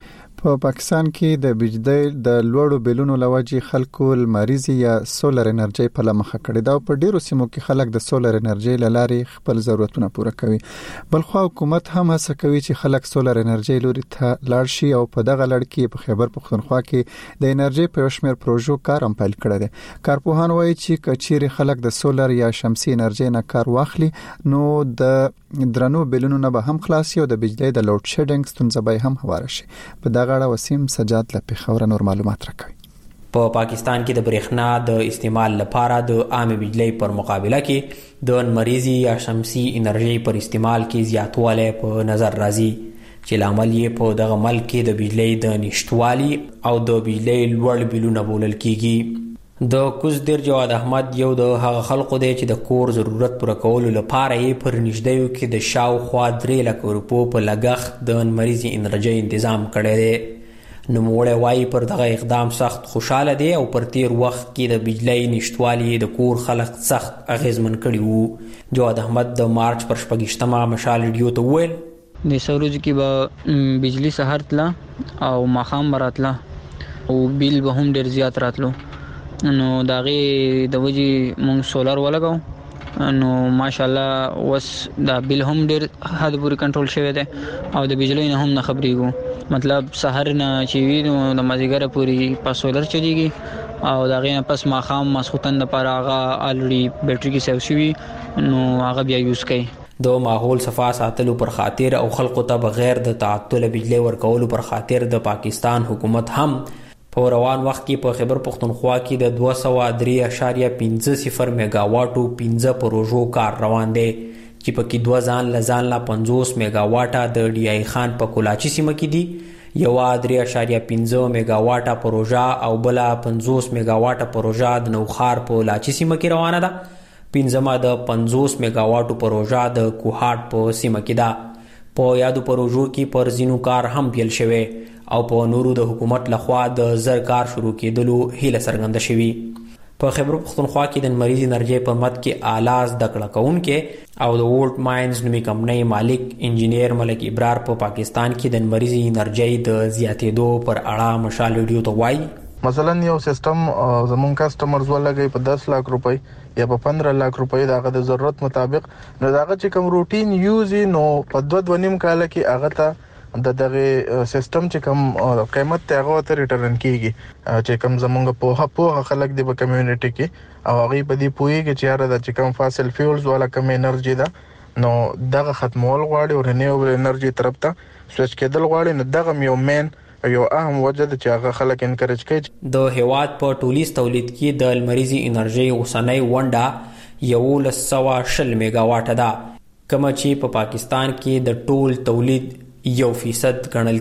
[SPEAKER 1] په پاکستان کې د بجلی د لوړو بیلونو لوجې خلکو لمریزي یا سولر انرژي په لمخه کړي دا په ډیرو سیمو کې خلک د سولر انرژي لارې خپل ضرورتونه پوره کوي بلخو حکومت هم هڅه کوي چې خلک سولر انرژي لوري ته لاړ شي او په دغه لړ کې په خیبر پختونخوا کې د انرژي په شمیر پروژو کار هم پیل کړی دی کارپوهان وایي چې کچېری خلک د سولر یا شمسي انرژي نه کار واخلي نو د درنو بیلونو نه به هم خلاصي او د بجلی د لوډ شیډینګ ستونزه به هم هواره شي په دغه اړه وسیم سجاد له پیښور نور معلومات راکوي
[SPEAKER 20] په پاکستان کې د برېښنا د استعمال لپاره د عام بجلی پر مقابله کې د مریضي یا شمسي انرژي پر استعمال کې زیاتوالی په نظر راځي چې لامل یې په دغه ملک کې د بجلی د نشټوالي او د بجلی لوړ بیلونه بولل کیږي د کوزدر جواد احمد یو د هغه خلکو دی چې د کور ضرورت پوره کولو لپاره یې پر نږدې کې د شاوخوا درې لک روپو په لګښت د مریضي انرژي تنظیم کړی دی نوموړی وایي پر دغه اقدام سخت خوشاله دی او پر تیر وخت کې د بجلی نشټوالي د کور خلک سخت اغیزمن کړي وو جواد احمد د مارچ پر شپږشتمه مشال ریډیو ته وویل
[SPEAKER 5] د سروج کې به بجلی سحر تله او ماښام براتله او بیل به هم ډیر زیات راتلو نو داغه د وجي مونږ سولر ولګاو نو ماشاءالله وس دا بیل هم ډیر حد پورې کنټرول شوی دی او د بجلی نه هم نه خبرېږو مطلب سحر نه چې وی نو د مازیګر پورې په سولر چلیږي او داغه نه پس ماخام مسخوتن لپاره هغه الریډي بیټری کې سیو شوی نو هغه بیا یوز کوي
[SPEAKER 20] د ماحول صفا ساتلو پر خاطر او خلکو ته بغیر د تعطل بجلی ورکولو پر خاطر د پاکستان حکومت هم په روان وخت کې په خیبر پختونخوا کې د دوه سوه درې اعشاریه پنځه صفر میگا واټو پنځه پروژو کار روان دی چې پکې دوه ځان لزان لا پنځوس میگا واټه د ډي آی خان په کولاچی سیمه کې دي یو درې اعشاریه پنځه میگا واټه پروژه او بل پنځوس میگا واټه پروژه د نوخار په لاچی سیمه کې روانه ده پنځمه د پنځوس میگا واټو پروژه د کوهاټ په سیمه کې ده په یادو پروژو کې پر زینو کار هم پیل شوی او په نورو د حکومت لخوا د زر کار شروع کېدلو هیله څرګنده شوی په خیبر پختونخوا کې د مریض انرژي په مد کې اعلی زده کړه کوونکې او د وولټ ماینز نومي کمپنۍ مالک انجینیر ملک ابرار په پاکستان کې د مریض انرژي د زیاتېدو پر اړه مشال ریډیو ته وایي
[SPEAKER 21] مثلا یو سیستم زمون کسٹمرز ولګي په دس لک روپۍ یا په پندرہ لک روپۍ دغه د ضرورت مطابق نو دغه چې کوم روټین یوز نو په دوه دوه نیم کال کې هغه ته د دغه سیستم چې کوم قیمت ته هغه ته ریټرن کیږي چې کوم زمونږ په په خلک دی په کمیونټي کې او هغه په دې پوي کې چې یاره د چې کوم فاسل فیولز والا کم انرژي ده نو دغه ختمول غواړي او رینیوبل انرژي طرف ته سویچ کېدل غواړي نو دغه یو مین یو اهم وجه ده چې هغه خلک انکریج کوي
[SPEAKER 20] د هیواد په ټولیز تولید کې د لمریزي انرژي اوسنۍ ونډه یو لسوا شل میگا واټه ده کوم چې په پاکستان کې د ټول تولید یو فیصد ګڼل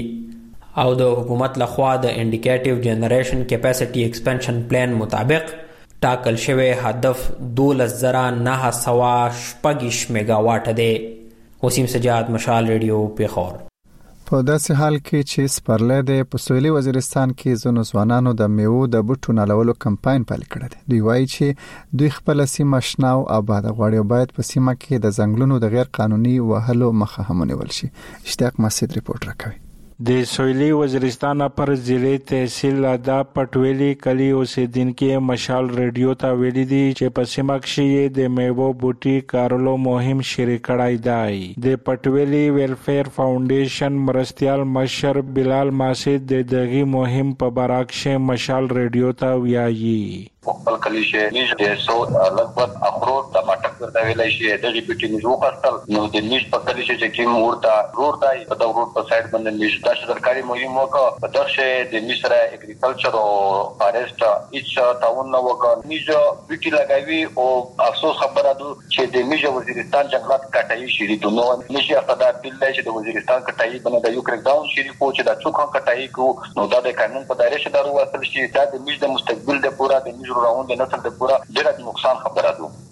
[SPEAKER 20] کیږي او د حکومت لخوا د انډیکیټیو جنریشن کیپاسټي ایکسپنشن پلان مطابق ټاکل شوی هدف دولس زره نه سوه شپږ میگا واټه دی وسیم سجاد مشال ریډیو پیښور
[SPEAKER 1] په داسې حال کې چې سپرلی د په سویلي وزیرستان کې ځینو ځوانانو د میوو د بوټو نالولو کمپاین پیل کړی دی دوی وایي چې دوی خپل سیمه شنه او آباد غواړي او باید په سیمه کې د ځنګلونو د غیر قانوني وهلو مخه هم ونیول شي اشتیاق مسعود ریپورت راکوي
[SPEAKER 2] د سویلي وزیرستان پر ضلع تحصیل ادا پټویلی کلی اوسیدونکو مشال ریډیو ته ویلي دي چې په سیمه کې د میوو بوټي کارولو مهم شریک کړای دی د پټویلی ویلفیر فاونډیشن مرستيال مشر بلال ماسد د دغه مهم په براکشه مشال ریډیو ته ویایي
[SPEAKER 22] خپل کلی شي نږدې سو لږ اخروت ټماټر ورته ویلای شي دغه بوټي نجو خپل نو د نش په کلی شي چې کوم ورته روډ دی په دا روډ په سایډ باندې نش د سرکاري مهم وکړه په دغه شي د نشره اګریکلچر او فارست هیڅ تعاون نه وکړ نش بوټي لګوي او افسوس خبره ده چې د نش وزیرستان جنگلات کټای شي د نو نش اقتدار بل دی چې د وزیرستان کټای باندې د یو کریک ډاون شي کو چې د څوک کټای کو نو دا د قانون په دایره کې درو اصل شي چې د نش د مستقبل د پورا د نش راوند د نسل د پورا ډېر نقصان خبره ده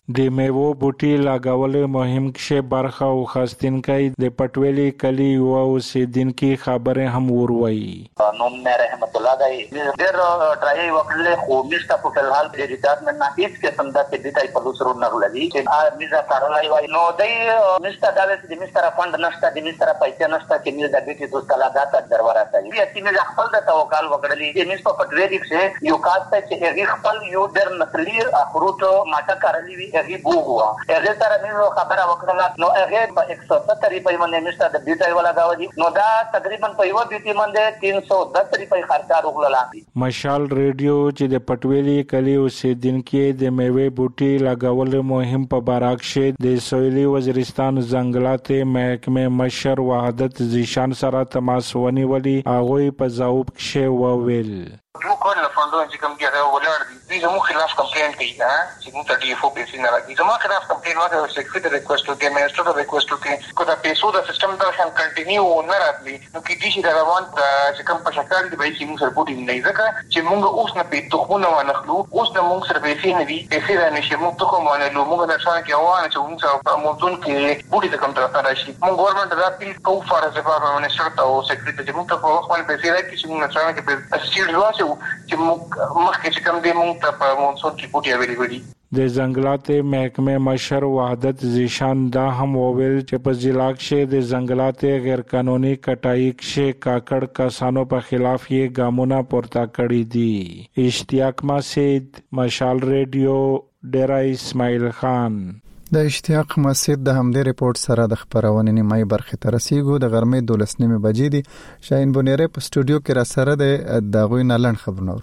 [SPEAKER 6] د میوو بوټي لاګول مهم کې برخه او خاصتنکای د پټویلی کلی او اوسیدونکو خبره هم وروي.
[SPEAKER 22] نوم نه رحمت الله دای ډیر ټرای وکړل خو مشته په فلحال د ریټایرمنت نه هیڅ قسم د دې په لوسرو نغللی چې ا میزه کارلای وای نو دای مشته دا د مستر فند نشته د مستر پیسې نشته چې میزه د دې دوست لا داتا درباره کوي چې میزه خپل د توکل وکړلی چې مس په پټویلی کې یو کاسته چې هغه خپل یو ډیر نسلی اخروت ماټه کارلی وی هغه بوغوا هغه سره نو خبره وکړه نو هغه په ایک سو ستر روپۍ باندې مشته د بیټای ولا گاوي نو دا تقریبا په یو بیټي باندې تین سو دس روپۍ خرچه وکړه.
[SPEAKER 6] مشال ریډیو چې د پټویلی کلی اوسیدونکو د میوه بوټي لاګول مهم په باراکشه د سویلي وزیرستان ځنګلات محکمه مشر وحدت زیشان سره تماس ونیولي هغه په ځواب کې وویل
[SPEAKER 8] یو کول نه فندو چې کوم کې هغه ولر دي زموږ خلاف کمپلین کوي ها چې موږ ته ډي اف او پیسې نه راځي زموږ خلاف کمپلین وکړو سیکریټری ریکوست وکړي منسټر ریکوست وکړي کو دا پیسو د سیستم دا هم کنټینیو نه راځي نو کې دي چې دا روان چې کوم په شکل دی چې موږ سره بوټي نه ځکه چې موږ اوس نه پیټ تخمونه ونخلو اوس د موږ سره پیسې نه دي پیسې نه نشي موږ ته کوم نه لو موږ د ځان کې وانه چې موږ سره په مونږ کې بوټي د کوم طرف راشي موږ ګورنمنت دا پیل کو فار از افار منسټر او سیکریټری چې موږ ته په خپل پیسې راکړي چې موږ ځان کې په اسټیل واسو چې موږ مخکې چې کوم دی موږ ته په مونسون کې بوټي اویلیبل دي.
[SPEAKER 6] د ځنګلات محکمه مشر وحدت زیشان دا هم وویل چې په ضلع کې د ځنګلات غیر قانوني کټای کې کاکړ کسانو په خلاف یې ګامونه پورته کړی دي. اشتیاق مسید مشال ریډیو ډیرا اسماعیل خان.
[SPEAKER 1] د اشتیاق مسید د همدې ریپورت سره د خبرونې نیمه برخه ته رسیدو د غرمې دولس نیمه بجې دي. شاهین بونیره په سټوډیو کې را سره د دغوی نلن خبرونه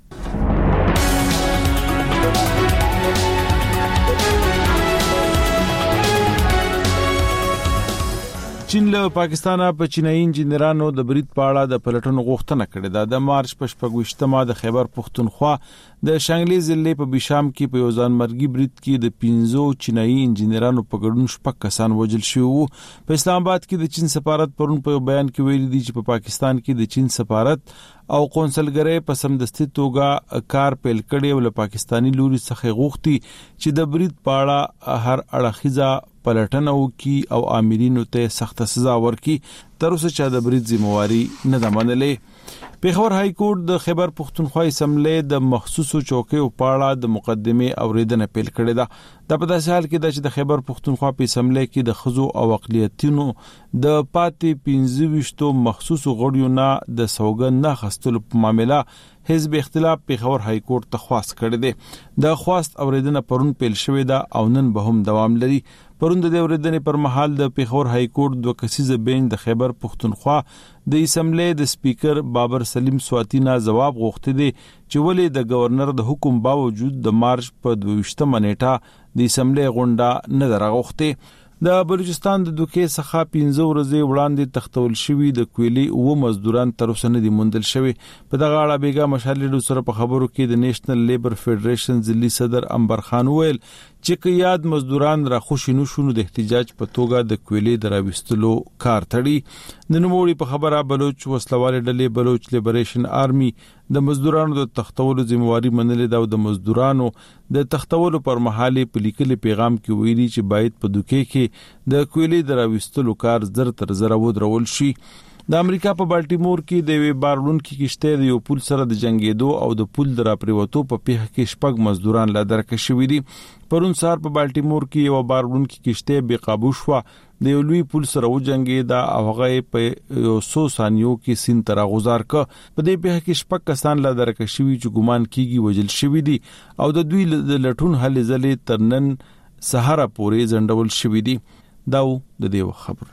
[SPEAKER 2] چین له پاکستان په چینایي انجنیرانو د برید په اړه د پلټنو غوښتنه کړې ده. د مارچ په شپږویشتمه د خیبر پښتونخوا د شانګلې ضلع په بشام کې په یو ځانمرګي برید کې د پنځو چینایي انجنیرانو په ګډون شپږ کسان وژل شوي وو. په اسلام آباد کې د چین سفارت پرون په بیان کې ویلي دي چې په پا پاکستان کې د چین سفارت او قونسلګرۍ په سمدستي توګه کار پیل کړي او له پاکستانی لوري څخه غوښتي چې د برید په اړه هر اړخیزه پلټنه وکړي او آمرینو ته سخت سزا ورکړي. تر اوسه چې د برید ذمہواری نه ده منلې. پیښور های کورټ د خیبر پښتونخوا اسمبلی د مخصوصو چوکیو په اړه د مقدمه اوریدنه پیل کړې ده. د په داسې حال کې د چې د خیبر پښتونخوا په اسمبلی کې د خزو او اقلیتونو د پاتې پنځه ویشتو مخصوصو غړیو نه د سوګند نه خستلو په معاملې حزب اختلاف پیښور های کورټ ته خواست کړی دی. د خواست اوریدنه پرون پیل شوې ده او نن به هم دوام لري. پرون د اوریدنې پر مهال د پیښور های کورټ دوه کسیزه بینچ د خیبر پښتونخوا د اسمبلی د سپیکر بابر سلیم سواتی نه ځواب غوښتي دي چې ولې د گورنر د حکم باوجود د مارچ په دویشتمه نیټه د اسمبلی غونډه نه درغوښتي. د بلوچستان د دوکې څخه پنځه ورځې وړاندې تختول شوی د کویلي او مزدوران تر اوسه نه دي موندل شوی. په دغه اړه بیګا مشالډو سره په خبرو کې د نېشنل لیبر فدریشن ځلي صدر انبر خان ویل چې که یاد مزدوران را خوشی نشونو د احتجاج په توګه د کویلي دراوستلو کار تړي. د نوموړي په خبره بلوچ وسلواله ډلې بلوچ لیبریشن آرمي د مزدورانو د تختولو ذمہواری منلې ده او د مزدورانو د تختولو پر مهال په لیکلي پیغام کې ویلي چې باید په دوکې کې د کویلي دراوستلو کار زر تر زر ودرول شي. د امریکا په بالټیمور کې د وی بارلونکو کشته د یو پول سره د جنگیدو او د پول درا پریوتو په پیښه کې شپږ مزدوران لا درکه شوې دي. پرون سهار په بالټیمور کې یو بارلونکو کشته بے قابو شو د یو لوی پول سره وجنګیدا او هغه په یو څو ثانیو کې سین تر غزار ک. په دې پیښه کې شپږ کسان لا درکه شوي چې ګومان کیږي وجل شوي دي او د دوی د لټون هلې ځلې ترنن سهار پورې ځندول شوي دي. داو د دې خبر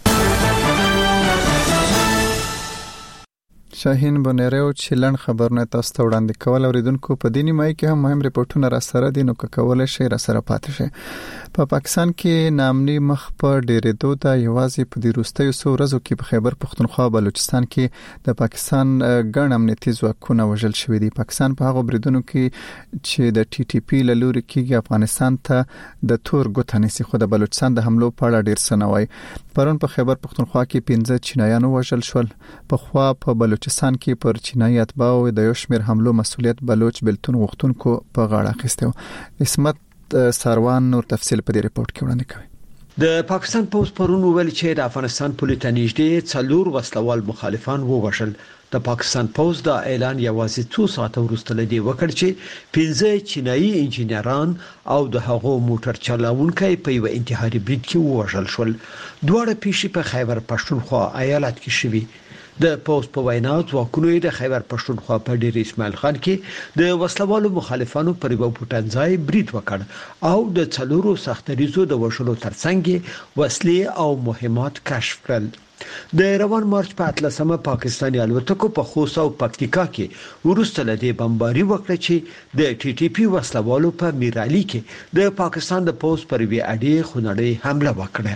[SPEAKER 1] شاهین بونیره چلن خبرونه تاسو ته وړاندې کول اوریدونکو په دیني مای کې هم مهم ریپورتونه را سره دي نو کول شي را سره پاتې شي. په پاکستان کې نامني مخ په ډېرېدو ته یوازې په دې وروستیو څو ورځو کې په خیبر پښتونخوا بلوچستان کې د پاکستان ګڼ امنیتي ځواکونه وژل شوي دي. پاکستان په هغه بریدونو کې چې د ټي ټي پی له لوري کېږي افغانستان ته د تور ګوته نیسي خو د بلوچستان د حملو په اړه ډېر څه نه وایي. پرون په خیبر پښتونخوا کې پنځه چینایانو وژل شول. په خوا په بلوچستان کې پر چینایي اتباعو د یو شمېر حملو مسؤلیت بلوچ بلتون غوښتونکو په غاړه اخیسته. اسمت حکومت ساروان نور تفصیل په دې ریپورت کې وړاندې کوي.
[SPEAKER 4] د پاکستان پوز پرون ویل چې د افغانستان پولیس نږدې څلور وسلوال مخالفان ووژل. د پاکستان پوز دا اعلان یوازې څو ساعته وروسته لدی وکړ چې پنځه چینایي انجینران او د هغو موټر چلاونکي په یو انتحاري برید کې ووژل شول. دواړه پیښې په خیبر پښتونخوا ایالت کې شوې. د پوز په وینا ځواکونو د خیبر پښتونخوا په ډیر اسماعیل خان کې د وسلوالو مخالفانو پر یو پټنځای برید وکړ او د څلورو سختریزو د وشلو ترڅنګ وسلې او مهمات کشف کړل. د روان مارچ په اتلسمه پاکستاني الوتکو په خوست او پکتیکا کې ورسته لدی بمباري وکړه چې د ټي ټي پی وسلوالو په میرالي کې د پاکستان د پوز پر وی اډي خونړی حمله وکړه.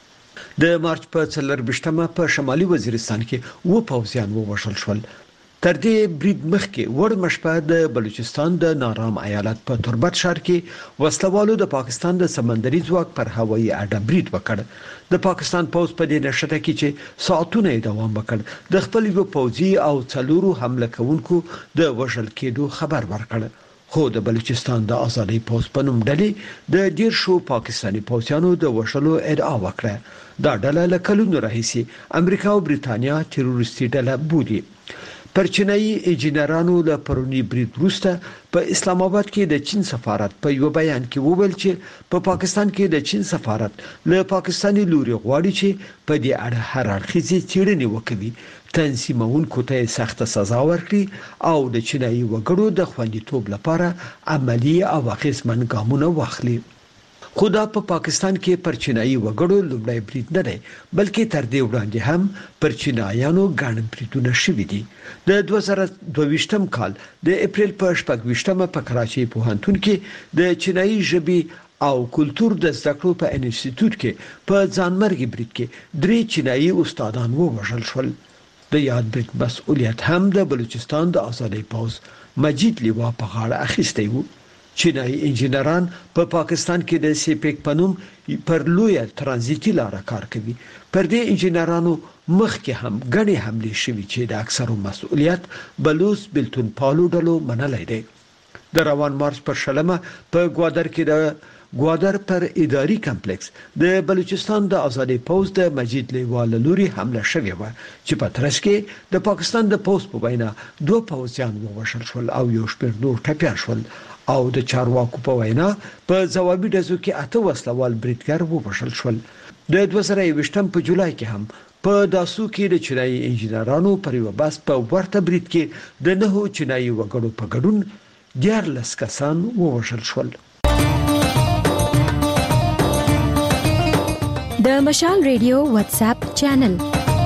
[SPEAKER 4] د مارچ په څلوربشتمه په شمالي وزیرستان کې و پوځیان ووژل شول. تر دې برید مخکې وړ مشپه د بلوچستان د نارام ایالت په تربت ښار کې وسلوالو د پاکستان د سمندري ځواک پر هوایي اډه برید وکړ. د پاکستان پوز په دې نشته کې چې ساعتونه دوام وکړ د خپل یو پوځي او څلورو حمله کوونکو د وژل کېدو خبر ورکړ. خو د بلوچستان د آزادۍ پوز په نوم ډلې د ډیر شو پاکستاني پوځیانو د وژلو ادعا وکړه. دا ډله له کلونو راهیسې امریکا او بریتانیا تروریستي ډله بولي. پر چینایي انجینرانو له پرونی برید وروسته په اسلام آباد کې د چین سفارت په یو بیان کې وویل چې په پا پاکستان کې د چین سفارت له پاکستاني لوري غواړي چې په دې اړه هر اړخیزې څېړنې وکړي، تنظیمونکو ته سخت سزا ورکړي او د چینایي وګړو د خوندیتوب لپاره عملی او اغیزمن ګامونه واخلي. خو دا په پا پاکستان کې پر چینایي وګړو لومړی برید نه دی، بلکې تر دې وړاندې هم پر چینایانو ګڼ بریدونه شوي دي. د دوه زره دوه ویشتم کال د اپریل په شپږ ویشتمه په کراچۍ پوهنتون کې د چینایي ژبې او کلتور د زده کړو په انسټیټیوټ کې په ځانمرګي برید کې درې چینایي استادان ووژل شول. د یاد برید مسؤلیت هم د بلوچستان د آزادۍ پوز مجید لیوا په غاړه اخیستی و. چینایي انجینران په پا پاکستان کې د سیپیک پنوم پر لویه ترانزیتي لار کار کوي. پر دې انجینرانو مخکې هم غني حمله شوې چې د اکثرو مسؤلیت بلوچ بلتون پالو ډلو منلای دی. د روان مارچ پر شلمه په ګوادر کې د ګوادر پر اداري کمپلیکس د بلوچستان د آزادۍ پوز د مجید لیوا لوري حمله شوې و چې په ترڅ کې د پاکستان د پوز په وینا دوه پوځیان ووژل شول او یو شپږ نور ټپيان شول او د چارواکو په وینا په ځوابي ډزو کې اته وسلوال بریدګر ووژل شول. د دوه زره یوویشتم په جولای کې هم په داسو کې د چینایي انجینرانو پر یو بس په ورته برید کې د نهو چینایي وګړو په ګډون دیارلس کسان ووژل شول.
[SPEAKER 7] د مشال ریډیو واتس اپ چینل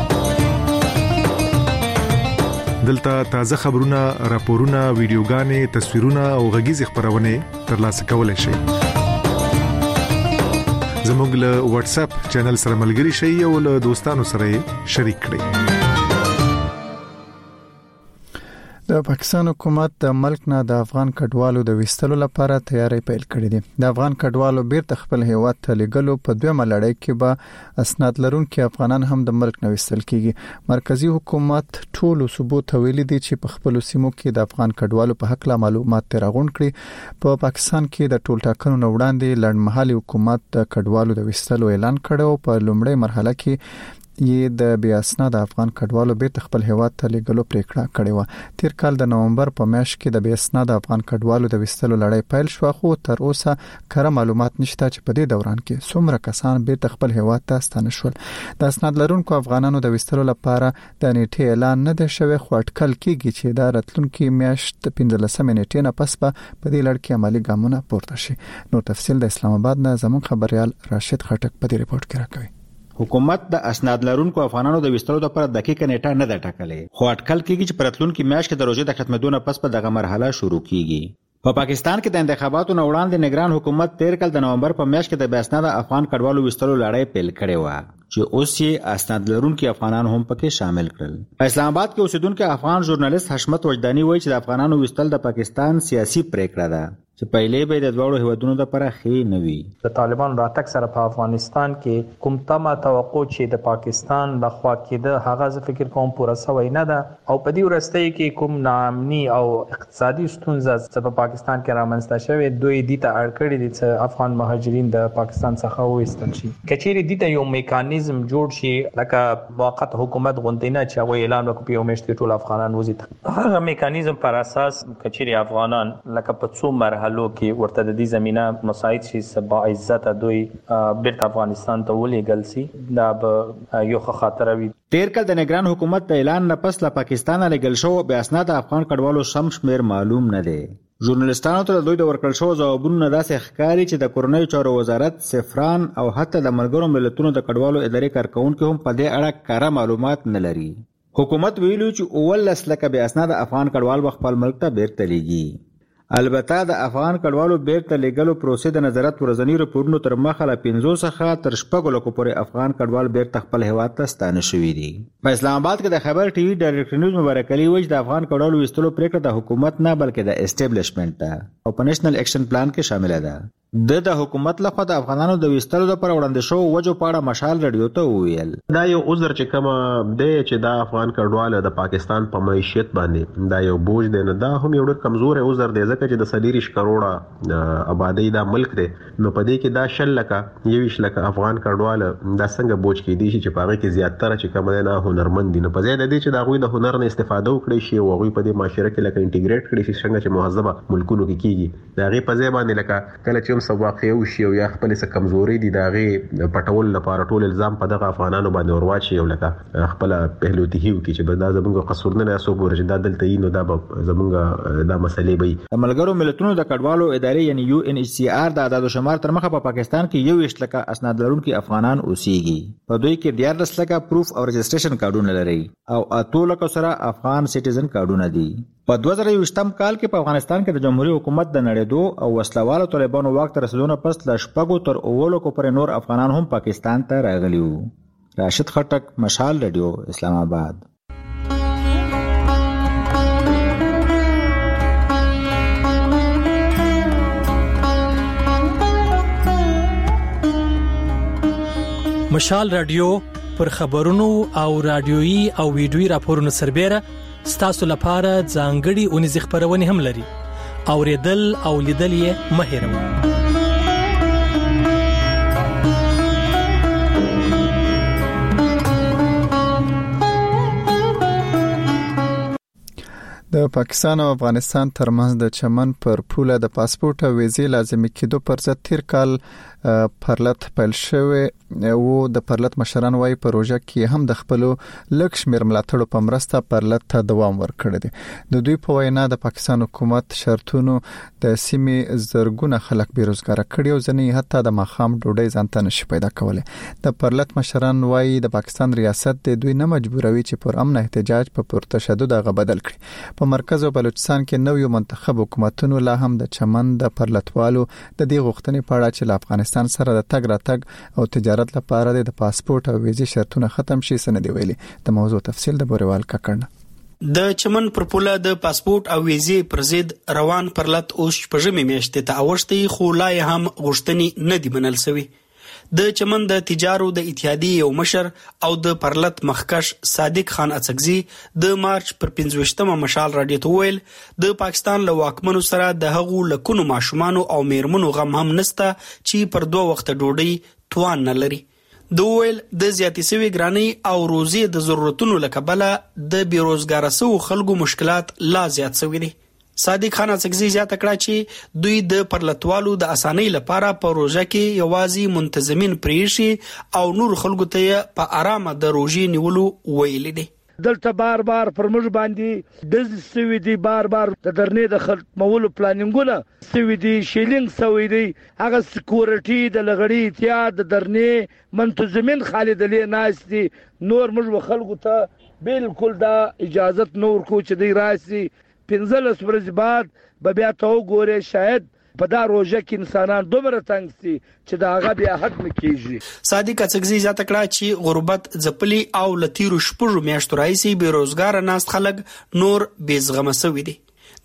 [SPEAKER 23] دلته تازه خبرونه، راپورونه، ویډیوګانې، تصویرونه او غږیز خبرونه ترلاسه کولای شئ. زموږ له واتس اپ چینل سره ملګري شئ او له دوستانو سره شریک کړئ.
[SPEAKER 1] د پاکستان حکومت د ملک نه د افغان کډوالو د وستلو لپاره تیاری پیل کړې دي. د افغان کډوالو بیرته خپل هیواد ته لګلو په دویمه لړۍ کې به اسناد لرونکي افغانان هم د ملک نه وستل کیږي. مرکزی حکومت ټول ثبوت ویلي دي چې په خپل سیمو کې د افغان کډوالو په حق لا معلومات تراغون کړي. په پا پاکستان کې د ټول ټاکنو وړاندې لړمحلي حکومت د کډوالو د وستلو اعلان کړو. په لومړۍ مرحله کې یې د بیا اسناد افغان کډوالو بیرته خپل هیواد ته لګلو پریکړه کړې و. تیر کال د نومبر په میاشت کې د بیا اسناد افغان کډوالو د وستلو لړۍ پیل شو، خو تر اوسه کره معلومات نشته چې په دې دوران کې څومره کسان بیرته خپل هیواد ته ستانه شول. د اسناد لرونکو افغانانو د وستلو لپاره د نیټې اعلان نه دی شوی، خو اټکل کیږي چې دا راتلونکي میاشت پنځلسمه نیټې نه پس به په دې لړ کې عملی ګامونه پورته شي. نو تفصیل د اسلام آباد نه زموږ خبريال راشد خټک په دې ریپورت کې راکوي.
[SPEAKER 16] حکومت د اسناد لرونکو افغانانو د وستلو لپاره دقیقه نیټه نه ده ټاکلې، خو اټکل کیږي چې په راتلونکي میاشت کې د روزي د ختمېدو نه پس په دغه مرحله شروع کیږي. په پا پاکستان کې د انتخاباتو نه وړاندې نگران حکومت تیر کال د نومبر په میاشت کې د بیا اسناد افغان کډوالو وستلو لړۍ پیل کړې و چې اوس یې اسناد لرونکي افغانان هم پکې شامل کړل. په اسلام آباد کې اوسیدونکو افغان ژورنالیست حشمت وجدانی وایي چې د افغانانو وستل د پاکستان سیاسي پریکړه ده چې پهلې به د دوړو هیوادونو لپاره خې نه وي.
[SPEAKER 10] د طالبان راتګ سره په افغانستان کې کوم تمه توقع چې د پاکستان لخوا کېده هغه زه فکر کوم پوره سوی نه ده او په دې وروستۍ کې کوم ناامني او اقتصادي ستونزه چې په پاکستان کې رامنځته شوې دوی دې ته اړ کړي دي چې افغان مهاجرین د پاکستان څخه وایستل شي. کچېرې دې ته یو میکانیزم جوړ شي لکه موقت حکومت غونډه نه چې هغه اعلان وکړي په یو میاشت کې ټول افغانان وځي هغه میکانیزم پر اساس کچېرې افغانان لکه په څو مرحله حلو کې ورته د دې زمينه مساعد شي سبا عزت دوی بیرته افغانستان ته ولېږل سي دا به یو خطر وي.
[SPEAKER 16] تیر کال د نگران حکومت د اعلان نه پس له پاکستان لګل شو به اسناد افغان کډوالو سم شمیر معلوم نه دي. ژورنالستانو ته دوی د ورکړل شو ځوابونو نه داسې ښکاري چې د کورنۍ چارو وزارت سفران او حتی د ملګرو ملتونو د کډوالو ادارې کارکونکو هم په دې اړه کاره معلومات نه لري. حکومت ویلو چې اول لکه به اسناد افغان کډوال خپل ملک ته بیرته لیږي. البته د افغان کډوالو بیرته لېږلو پروسې د نظارت ورځنی راپورونو تر مخه له پنځوس څخه تر شپږو لکو پورې افغان کډوال بیرته خپل هیواد ته ستانه شوي دي. په اسلام آباد کې د خبر ټي وي ډایرکټر نیوز مبارک علي وایي د افغان کډوالو ویستلو پریکړه د حکومت نه بلکې د اسټابلیشمنت ده او په نېشنل اکشن پلان کې شامل ده. د د حکومت لخوا د افغانانو د ویستلو لپاره وړاندې شو وجو پاړه مشال رادیو ته ویل
[SPEAKER 11] دا یو عذر چې کوم دی چې دا افغان کډوال د پاکستان په معیشت باندې دا یو بوج دی نه دا هم یو ډېر کمزور عذر دی ځکه چې د سلیریش کروڑه آبادی دا ملک دی نو په دې کې دا شل لکه یویش لکه افغان کډوال دا څنګه بوج کې دي چې په هغه کې زیاتره چې کوم نه هنرمند دي نو په ځای د دې چې دا غوي د هنر نه استفاده وکړي شي او غوي په دې معاشره کې لکه انټیګریټ کړي شي څنګه چې مهذبه ملکونو کې کیږي دا غي په ځای باندې لکه کله چې هم سواقي او شی او یا خپل څه کمزوري دي دا غي پټول لپاره ټول الزام په دغه افغانانو باندې ورواچي او لکه خپل پهلوتی هیو کې چې دا زمونږ قصور نه اسو ګور چې دا دلته یې نو دا زمونږ دا مسلې به
[SPEAKER 16] د ملګرو ملتونو د کډوالو ادارې یعنی یو ان ایچ سی آر د اعداد شمار تر مخه په پاکستان کې یو ویشت لکه اسناد لرونکي افغانان اوسېږي په دوی کې ډیر لکه پروف او رجسټریشن کارډونه لري او اته لکه سره افغان سټیزن کارډونه دي. په دوه زره یوویشتم کال کې په افغانستان کې د جمهوریت حکومت د نړېدو او وسلوالو طالبانو واک ته رسیدونه پس له شپږو تر اوو لکو پورې نور افغانان هم پاکستان ته راغلي وو. راشد خټک، مشال رادیو، اسلام آباد.
[SPEAKER 13] مشال رادیو پر خبرونو او رادیويي او ویډیويي راپورونو سربېره ستاسو لپاره ځانګړي اونیز خبرونه هم لري. اوریدل او لیدل یې مه هېروئ.
[SPEAKER 1] د پاکستان او افغانستان ترمنځ د چمن پر پوله د پاسپورت او ویزې لازمي کېدو پر ضد تیر کال پرلط پیل شوی او د پرلط مشران وايي پروژه کې هم د خپل لک شمیر ملاتړو په مرسته پرلط ته دوام ورکړی دی. د دوی په وینا د پاکستان حکومت شرطونو د سیمې زرګونه خلک بیروزګار کړي او ځنې حتی د ماخام ډوډۍ ځانته نشي پیدا کولای. د پرلط مشران وايي د پاکستان ریاست د دوی نه مجبوروي چې پر امن احتجاج په پرتشدد غو بدل کړي. په مرکز او بلوچستان کې نویو منتخب حکومتونو لا هم د چمن د پرلطوالو د دې غوښتنې په اړه چې له افغانستان سره د تګ راتګ او تجارت لپاره د پاسپورت او ویزې شرطونه ختم شي سند ویلي. د موضوع تفصیل د بوریوال ککړ.
[SPEAKER 12] د چمن پر پوله د پاسپورت او ویزې پر ضد روان پرلط اوس په ژمي میاشتې ته اوښتي خو لا هم غوښتنې نه دي منل شوی. د چمن د تجارو د اتحادیې یو مشر او د پرلط مخکش صادق خان اڅکزي د مارچ پر پنځوستمه مشال رادیو ته ویل د پاکستان له واکمنو سره د هغو لکونو ماشومان او میرمنو غم هم نسته چې پر دوه وخت ډوډۍ توان نه لري. د ویل د زیاتې سوي ګرانی او روزي د ضرورتونو لکبله د بیروزګار سو خلکو مشکلات لا زیات شوي دي. صادق خان اڅکزي زیاته کړه چې دوی د پرلطوالو د اسانۍ لپاره په روزه کې یوازې منتظمین پریشي او نور خلکو ته په آرامه د روزي نیولو ویل دي.
[SPEAKER 24] دلته بار بار پر موږ باندې د سوي دي بار بار د درنې د ختمولو پلانینګونه سوي دي شیلینګ سوي دي هغه سکیورټي د لغړی اتحاد د درنې منتظمین خالد علي ناس دي نور موږ خلکو ته بالکل دا اجازه نور کو چې دی راسي پنځلس ورځې بعد به بیا ته وګورې شاید په دا روزه کې انسانان دومره تنګ سي چې دا هغه بیا حد نه کیږي.
[SPEAKER 12] صادق اڅکزي زیاته کړه چې غربت ځپلي او لتیرو شپږو میاشتو راځي بیروزګار ناست خلک نور بې زغمه شوي دي.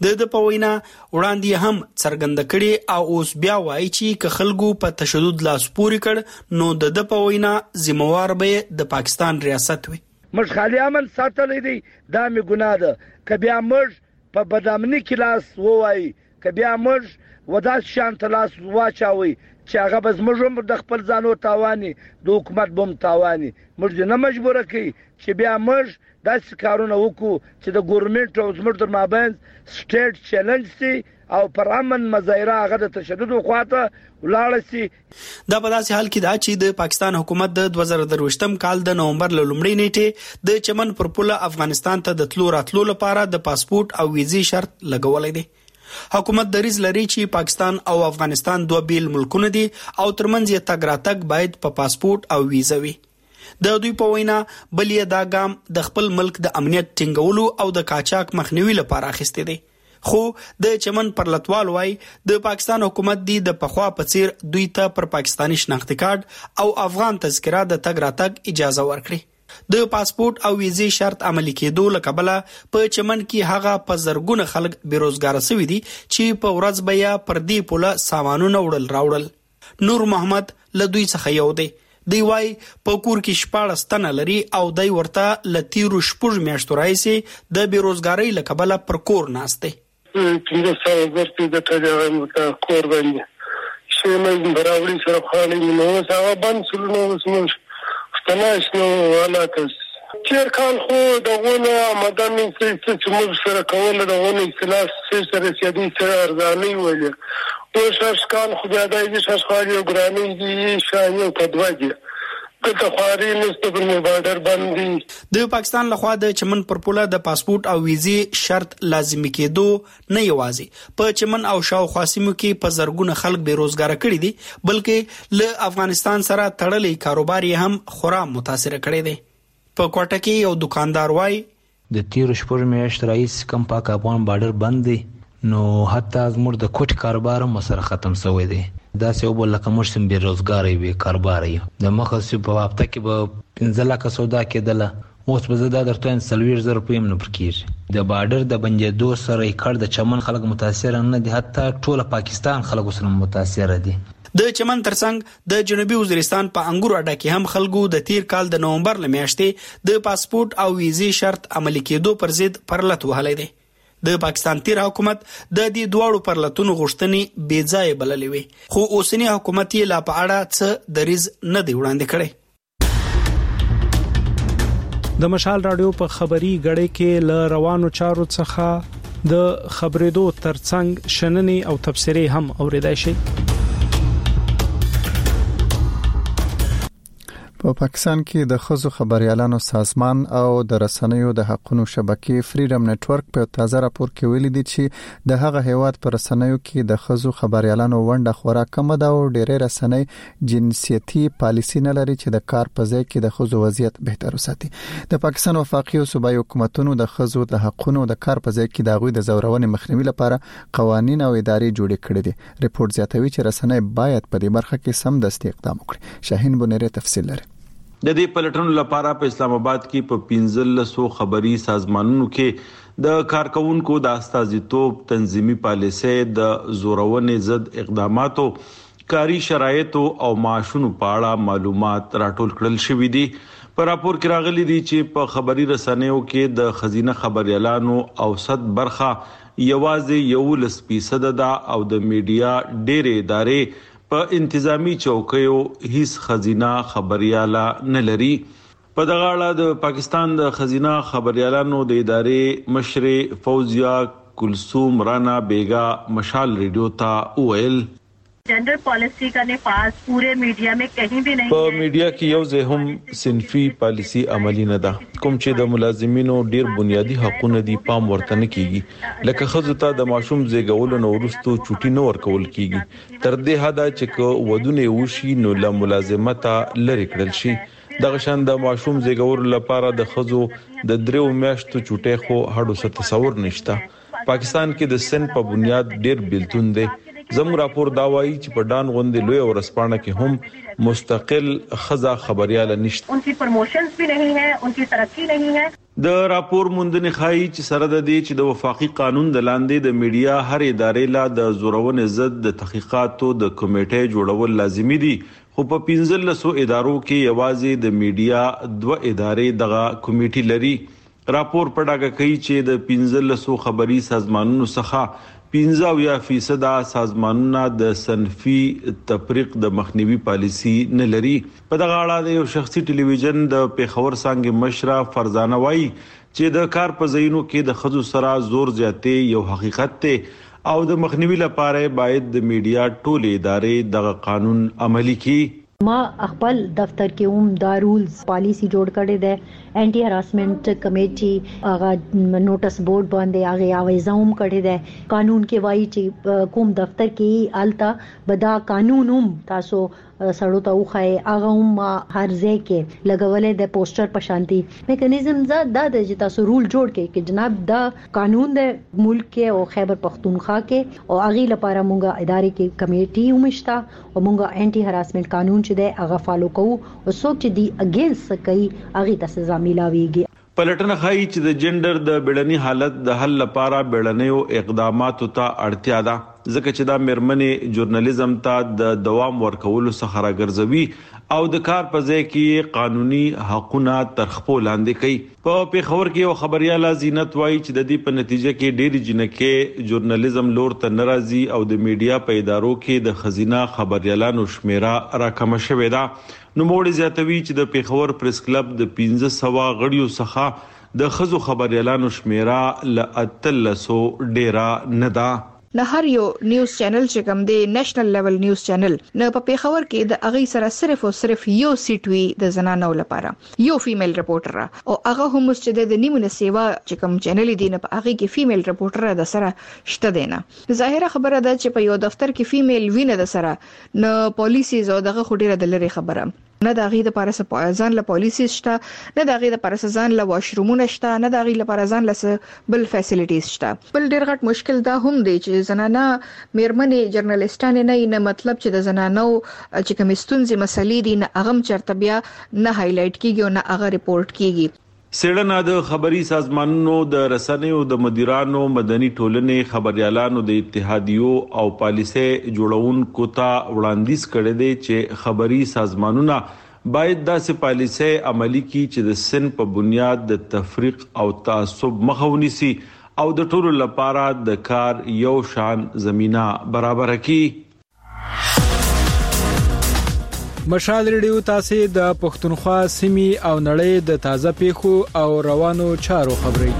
[SPEAKER 12] د د پوینا وړاندې هم څرګند کړي او اوس بیا وایي چې ک خلکو په تشدد لاس پوري کړ نو د د پوینا ذمہوار به د پاکستان ریاست وي.
[SPEAKER 24] مش خالي امن ساتلې دي دا می ګناه ده ک بیا مش په بدامنی کې لاس ووایي ک بیا مش ودا شانت لاس واچاوي چې هغه بس موږ د خپل ځانو تاواني د حکومت بم تاواني موږ نه مجبور کړي چې بیا موږ داسې کارونه وکړو چې د ګورنمنت او زموږ در مابین سټیټ چیلنج سي او پر امن مظاهره هغه د تشدد خواته ولاړ سي.
[SPEAKER 12] دا په داسې حال کې دا چې د پاکستان حکومت د دوه زره درویشتم کال د نومبر له لومړۍ نیټې د چمن پر پوله افغانستان ته د تلو راتلو لپاره د پاسپورت او ویزې شرط لګولې دي. حکومت دریز لري چې پاکستان او افغانستان دوه بیل ملکونه دي او ترمنځ یې تګ راتګ باید په پاسپورت او ویزه وي. د دوی په وینا بلې دا ګام د خپل ملک د امنیت ټینګولو او د قاچاق مخنیوي لپاره اخیسته دي. خو د چمن پر لټوال وای د پاکستان حکومت دی د پخوا په څیر دوی ته پر پاکستانی شناختی کارت او افغان تذکره د تګ راتګ اجازه ورکړي. د پاسپورت او ویزې شرط عملي کېدو لکبله په چمن کې هغه په زرګونه خلک بیروزګار شوي دي چې په ورځ بیا پر دې پوله سامانونه وړل راوړل. نور محمد له دوی څخه یو دی. دی وای په کور کې شپاړس تنه لري او دای ورته لتیرو شپږ میاشتو راځي د بیروزګاری لکبله پر کور ناشته.
[SPEAKER 3] څنګه سره ورته د تجارت کور باندې شمه براوري سره خالي نو هغه بند سلونو وسمن ستناش نو ولا کس چیر کال خو دغونه آمدن چې موږ سره کوله دغونه اصلاح سره سیادي سره ارزاني ویل او شاشکان خدای دې شاشخاري او ګراني دي شایو کډواجي کته خواري نست پر مبادر باندې
[SPEAKER 12] د پاکستان لخوا د چمن پر پوله د پاسپورت او ویزې شرط لازمي کېدو نه یوازې په چمن او شاوخوا سیمو کې په زرګونه خلک بیروزګار کړي دي بلکې له افغانستان سره تړلې کاروبار یې هم خورا متاثر کړي دي. په کوټه کې یو دکاندار وای
[SPEAKER 9] د تیر شپږ میاشت رئیس کم پاک افغان بارډر بند دي نو حتی زموږ د کوټ کاروبار هم سره ختم شوی دی. دا څه وبل لکه موږ سم بیروزګاری وي کاروبار یې د مخه په هفته کې به پنځه لکه سودا کېدله اوس به زه دا درته څلوېښت زره روپۍ هم نه پرکېږي. د بارډر د بندېدو سره یې کړ د چمن خلک متاثره نه دي حتی ټوله پاکستان خلکو سره متاثره دي.
[SPEAKER 12] د چمن ترڅنګ د جنوبي وزیرستان په انګور اډه کې هم خلکو د تیر کال د نومبر لمیاشتې د پاسپورت او ویزې شرط عملي کېدو پر ضد پرلط وهلی دی. د پاکستان تیر حکومت د دې دواړو پرلطونو غوښتنې بې ځایه بللې وې خو اوسنی حکومت یې لا په اړه څه دریځ نه دی وړاندې کړی.
[SPEAKER 14] د مشال رادیو په خبري غړې کې ل روانو چارو څخه د خبرېدو ترڅنګ شننې او تبصرې هم اوریدای شي.
[SPEAKER 1] په پاکستان کې د خزو خبريالانو سازمان او د رسنیو د حقوقو شبکې فریډم نتورک په تازه راپور کې ویلي دي چې د هغه هیواد پر رسنیو کې د خزو خبريالانو ونډه خورا کم ده او ډېرې رسنۍ جنسيتي پالیسي نه لري چې د کار په ځای کې د خزو وضعیت بهتر وساتي. د پاکستان وفاقي او صوبایي حکومتونو د خزو د حقوقو د کار په ځای کې د غوي د زورونې مخنیوي لپاره قوانين او ادارې جوړې کړې دي. ریپورت زیاتوي چې رسنۍ باید په دې برخه کې سم دستي اقدام وکړي. شاهین بنيره تفصیل لري.
[SPEAKER 2] د دې پلټنو لپاره په اسلام آباد کې په پنځه سو خبري سازمانونو کې د کارکونکو د استازیتوب تنظیمي پالیسۍ د زورونې ضد اقداماتو کاری شرایط او معاشونو په اړه معلومات راټول کړل شوې دي. په راپور کې راغلي دي چې په خبري رسنیو کې د خزینه خبريالانو اوسط برخه یوازې یو لس فیصد ده او د میډیا ډېرې ادارې په انتظامی چوکیو هیڅ خزینه خبرياله نه لري. په دغه اړه د پاکستان د خزینه خبريالانو د ادارې مشر فوزیا کلثوم رانا بیگا مشال ریډیو ته ویل
[SPEAKER 15] जेंडर पॉलिसी का नफाज पूरे मीडिया में कहीं भी नहीं
[SPEAKER 2] په میډیا کې یو ځای هم صنفي پالیسی عملی نه ده کوم چې د ملازمینو ډیر بنیادی حقوقونه دي پام ورته نه کیږي لکه خزو ته د ماشوم زیږولو نو ورستو چوټي نه ورکول کیږي تر دې حد چې کو ودونه وشي نو له ملازمت لری کړل شي دغه شان د ماشوم زیږولو لپاره د خزو د دریو میاشتو چوټي خو هډو څه تصور نشته. پاکستان کې د سن په بنیاد ډیر بیلتون دي. زمو راپور دا وایي چې په ډان غوندې لوی ورسپانه کې هم مستقل خزا خبرياله نشته.
[SPEAKER 15] उनकी प्रमोशंस भी नहीं है, उनकी तरक्की नहीं है.
[SPEAKER 2] د راپور موندنې ښایي چې سره د دې چې د وفاقي قانون د لاندې د میډیا هر ادارې لا د زورونې ضد د تحقیقاتو د کمیټې جوړول لازمي دي، خو په پنځلسو ادارو کې یوازې د میډیا دوه ادارې دغه کمیټې لري. راپور په ډاګه کوي چې د پنځلسو خبري سازمانونو څخه پنځه اویا فیصد سازمانونه د صنفي تفریق د مخنیوي پالیسي نه لري. په دغه اړه د یو شخصي ټلویزیون د پیښور څنګه مشره فرزانه وایي چې د کار په ځایونو کې د خځو سره زور زیاتې یو حقیقت دی او د مخنیوي لپاره باید د میډیا ټولې ادارې دغه قانون عملي کړي.
[SPEAKER 5] ما خپل دفتر کې هم دا رولز پالیسی جوړ کړی دی، انټي هراسمنت کمیټي هغه نوټس بورډ باندې هغه اوازه هم کړی دی. قانون کې وایي چې کوم دفتر کې آلتا بدا قانون هم تاسو سړو ته وخای هغه هم هر ځای کې لګولې د پوسټر په شانتي میکانیزم دا د چې تاسو رول جوړ کړئ چې جناب دا قانون د ملک کې او خیبر پختونخوا کې او هغه لپاره مونږه ادارې کې کمیټي ومشتا او مونږه انټي هراسمنت قانون چې دی هغه فالو کوو او څوک چې دی اگینست کوي هغه ته سزا ملاويږي.
[SPEAKER 2] پلټنه ښایي چې د جندر د بیړني حالت د حل لپاره بیړنیو اقداماتو ته اړتیا ده، ځکه چې دا مېرمنې ژورنالیزم ته د دوام ورکولو څخه راګرځوي او د کار په ځای کې قانوني حقونه تر خپل لاندې کوي. په پیښور کې یو خبريال زینت وایي چې د دې په نتیجه کې ډېری جنکې ژورنالیزم لور ته ناراضي او د میډیا په ادارو کې د خزینه خبريالانو شمیره راکمه شوې ده. نو موږ زیاتوي چې د پیښور پریس کلب د پنځه سوه غړیو څخه د خزو خبريالانو شمیره ل اتلسو ډیره نه ده.
[SPEAKER 17] نه هر یو نیوز چینل چې کوم دی نېشنل لیول نیوز چینل نه په پیښور کې د اغي سره صرف او صرف یو سیټ وی د زنانو لپاره یو فیمیل رپورټر او هغه هم چې د نیمونه سیوا چې کوم چینل دی نه په اغي کې فیمیل رپورټر د سره شته دی نه. ظاهره خبره ده چې په یو دفتر کې فیمیل وینه د سره نه پالیسیز او دغه خډيره د لری خبره نه د غي د پارس ځان له پالیسي شته، نه د غي د پارس ځان له واشرومونه شته، نه د غي لپاره ځان له بل فیسیلیټیز شته. بل ډیر غټ مشکل دا هم دی چې زنانه مېرمنې جرنالستانه نه نه مطلب چې د زنانو چې کوم ستونزې مسلې دي نه اغم چرته بیا نه هایلایټ کیږي او نه هغه ریپورت کیږي.
[SPEAKER 2] سیړنه د خبري سازمانونو د رسنیو د مدیرانو مدني ټولنې خبريالانو د اتحادیو او پالیسي جوړونکو ته وړاندیز کړي دي چې خبري سازمانونه باید داسې پالیسي عملي کړي چې د سن په بنیاد د تفریق او تعصب مخه ونیسي او د ټولو لپاره د کار یو شان زمينه برابر کړي.
[SPEAKER 14] مشال ریډیو تاسو د پښتونخوا سیمې او نړۍ د تازه پیښو او روانو چارو خبري.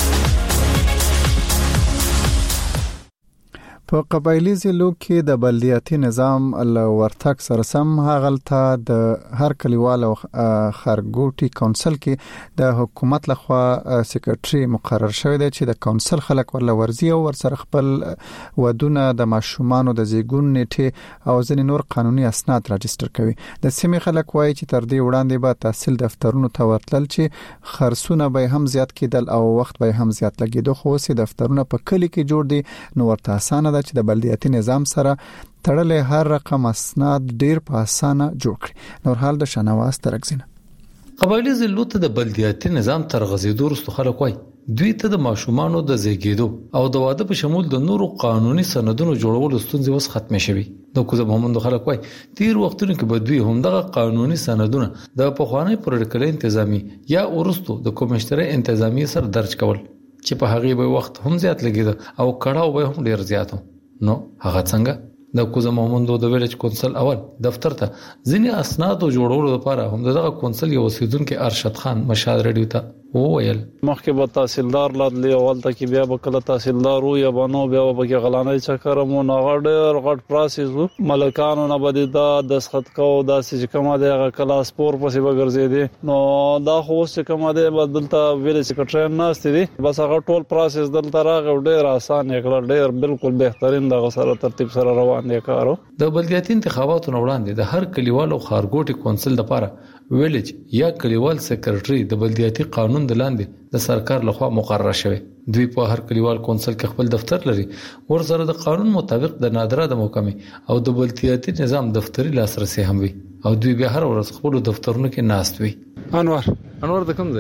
[SPEAKER 1] په قبایلی ضلعو کې د بلدیاتي نظام له ورتګ سره سم هغلته د هر کلیوال او خرګوټي کونسل کې د حکومت لخوا سیکریټري مقرر شوی دی چې د کونسل خلک ورله ورزي او ورسره خپل ودونه د ماشومان د زیګون نیټه او ځینې نور قانوني اسناد راجستر کوي. د سیمې خلک وایي چې تر دې وړاندې به تحصیل دفترونو ته ورتلل چې خرڅونه به هم زیات کېدل او وخت به هم زیات لګیدو، خو سي دفترونه په کلی کې جوړ دي نو ورته اسانه چې د بلدیاتي نظام سره تړلې هر رقم اسناد ډیر په اسانه جوړ کړي. نور حال د شنواز ترګزینه
[SPEAKER 18] قبایلی ضلعو ته د بلدیاتي نظام تر غزیدو وروسته خلک وایي دوی ته د ماشومانو د زیږیدو او د واده په شمول د نورو قانوني سندونو جوړولو ستونزې وس ختمه شوي. د کوزه محمد خلک وایي تیر وختونو کې به دوی هم دغه قانوني سندونه د پخوانی پروتوکول انتظامی یا ورستو د کومشتره انتظامی سره درج کول چې په هغه به وخت هم زیات لګید او کړهو به هم ډیر زیاتو. نو هغه څنګه د کوزه محمد د ویلج کونسل اول دفتر ته ځینې اسناد جوړولو لپاره هم دغه کونسل یو اوسیدونکو ارشد خان مشال ریډیو ته وویل
[SPEAKER 19] مخکې به تحصیلدار لادلی اول ته کې بیا به کله تحصیلدار یا بنو بیا به کې غلانې چکر مو نه غړ غټ پروسس وو ملکانو نه بده دا دسخط کو دا چې کومه د کلاس پور پسې وګرځیدي نو دا خو چې کومه د بدلته ویل سیکریټری ناشته دي بس هغه ټول پروسس دلته راغ ډیر آسان یې ډیر بالکل بهترین د سره ترتیب سره روان دي کارو.
[SPEAKER 18] د بلدیاتي انتخاباتو وړاندې د هر کلیوالو خارګوټي کونسل لپاره ویلج یا کلیوال سیکریټری د بلدیاتي قانون د لاندې د سرکار لخوا مقرره شوی. دوی په هر کلیوال کونسل کې خپل دفتر لري ور سره د قانون مطابق د نادره د محکمې او د بلدیاتي نظام دفتري لاسرسي هم وي او دوی به هر ورځ خپل دفترونو کې ناست وي.
[SPEAKER 19] انور
[SPEAKER 18] انور د کوم ځای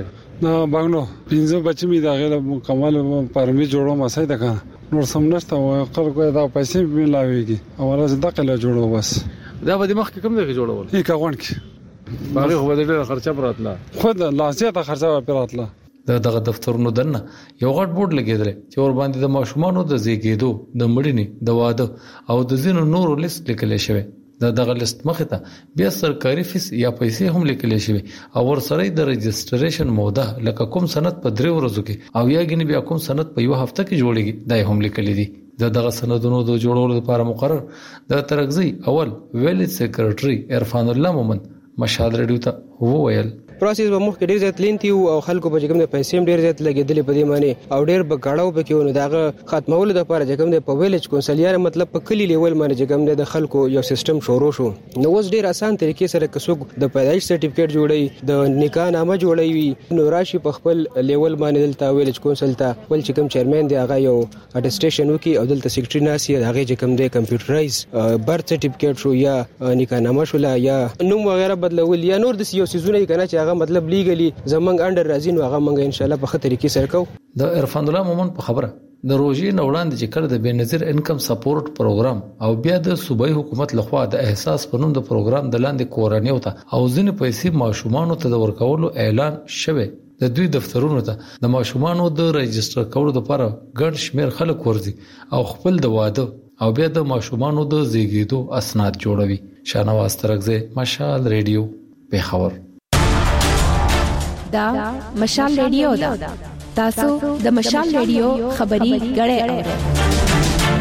[SPEAKER 19] نه بنگلو پنځه بچی می دا غل مکمل پرمی جوړو مسای ده کنه نور سم نشته او خلکو دا پیسې ملاويږي او راز دقله جوړو بس
[SPEAKER 18] دا به مخ کوم دی جوړول
[SPEAKER 19] هی کاون کې
[SPEAKER 18] باغ خو به ډېر خرچه پراتله
[SPEAKER 19] خو د لاسیه خرچه پراتله
[SPEAKER 18] دغه دفترونو دنه یو غټ بورډ لګیدل چې ور باندې د ماشومانو د زیږیدو د مړینې د واده او د زینو نورو لیست لیکل شوی دا دغه لیست مخه ته بیا سرکاري فیس یا پیسې هم لیکل شوی او ور سره د رجستریشن موده لکه کوم سند په درې ورځو کې او یا غنی بیا کوم سند په یو هفته کې جوړیږي دا هم لیکل دي د دغه سندونو د جوړولو لپاره مقرر د ترغزي اول ویلیج سیکریټري عرفان الله مومن مشال رډیو ته وویل
[SPEAKER 8] پروسس به مخ کې ډیر زیات لینتی او خلکو په کوم د پیسې ډیر زیات لګیدلې په دې معنی او ډیر بغاړو په کې ونه داغه ختمولو د لپاره کوم د په ویلیج کونسلیار مطلب په کلی لیول باندې کوم د خلکو یو سیستم شروع شو نو اوس ډیر اسان طریقې سره کڅوګ د پیدایش سرټیفیکیټ جوړي د نکاح نامه جوړوي نو راشي په خپل لیول باندې دلته ویلیج کونسل ته ول چې کوم چیرمن دی هغه یو اټیسټیشن وکي او دلته سیکریټری ناسي هغه کوم د کمپیوټرایز برث سرټیفیکیټ شو یا نکاح نامه شو یا نوم وغیرہ بدلول یا نور د یو سيزونه کنه چې هغه مطلب لیګلی زمنګ انډر راځي نو هغه مونږ ان شاء الله په خطر طریقې سره کوو
[SPEAKER 18] د عرفان الله مومن په خبره د روزي نوړاند چې کړه د بنظیر انکم سپورټ پروګرام او بیا د صوبایي حکومت لخوا د احساس پنوم د پروګرام د لاندې کورنیو ته او ځینې پیسې ماشومانو ته د ورکولو اعلان شوه د دوی دفترونو ته د ماشومانو د رجستر کولو لپاره ګڼ شمیر خلک ورځي او خپل د واده او بیا د ماشومانو د زیږیدو اسناد جوړوي شانواز ترغزه مشال ریډیو په خبر
[SPEAKER 7] دا مشال ریډیو دا تاسو د مشال ریډیو خبري غړې اورئ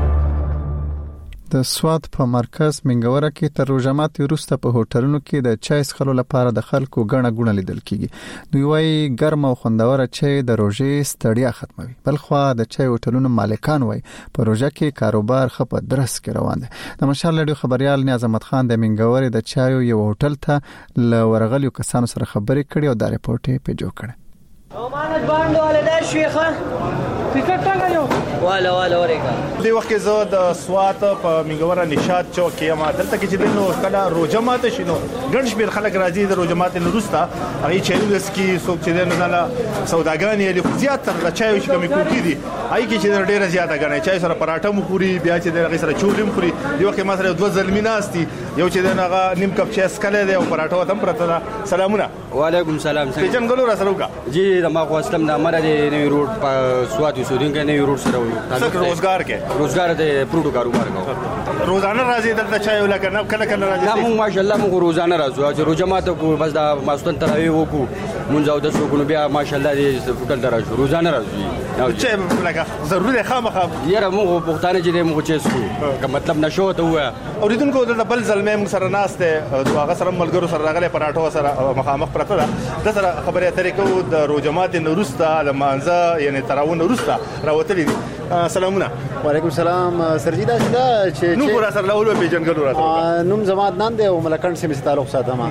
[SPEAKER 1] د سواد په مرکز منګوره کې تر روزمات وروسته په هوټلونو کې د چای څښلو لپاره د خلکو غڼه غونه لیدل کیږي دوی وايي ګرم او خوندور چای د روزې ستړیا ختموي بلخو د چای هوټلونو مالکان وايي په روزه کې کاروبار خپ درس کې روان دي د مشال ریډیو خبريال نیاز احمد خان د منګوره د چای یو هوټل ته ل ورغلیو کسانو سره خبرې کړې او د ریپورت په جوړ کړ
[SPEAKER 20] امانت باندې ولدا شيخه ټیکټ ټاګایو والا والا ورګه
[SPEAKER 21] دی وخت زه د سوات په میګوره نشاط چوک کې ما دلته کې چې دنو کله روجمات شینو ګڼ شمیر خلک راځي د روجمات نورستا هغه چې لسکی څوک چې دنو نه سوداګانی لري زیات تر چایو چې کومې کوټی دي هغه کې چې ډیره زیاته غنې چای سره پراټه مو پوری بیا چې دغه سره چولم پوری دی وخت ما سره دوه زلمیناستي یو چې دغه نیم کپ چای سکله دی او پراټه وتم پرته سلامونه
[SPEAKER 22] وعلیکم سلام
[SPEAKER 21] څنګه جنګلو را سره وکا
[SPEAKER 22] جی ما خو اسلام د امر دی نوی روډ په سواد وسودونکو نوی روډ سره وو
[SPEAKER 21] څنګه روزګار کې
[SPEAKER 22] روزګار د پروتو کاروبار کوو
[SPEAKER 21] روزانه راځي دلته چای ولکه نه کله کله راځي
[SPEAKER 22] نه مونږ ماشاءالله مونږ روزانه راځو چې روزه ماته کو بس دا ماستون تراوی وکړو مونږ او د سوکونو بیا ماشاءالله دې هوټل درځو روزانه راځو
[SPEAKER 21] چې لکه ضروري خامخا
[SPEAKER 22] یاره مونږ پښتانه چې مونږ چې سو که مطلب نشو ته وای
[SPEAKER 21] اوریدونکو د بل ظلمه مونږ سره ناشته هغه سره ملګرو سره راغله پراټو سره مخامخ پرته ده د سره خبره اترې کو د روجمات نورستا د مانزه یعنی تراون نورستا راوتلې دي سلامونه
[SPEAKER 25] وعلیکم السلام سرجیدا سیدا چې
[SPEAKER 21] نو پر اثر لاول په جنګلو راځي
[SPEAKER 25] نوم زماد نن دی او ملکان سیمه تعلق ساتم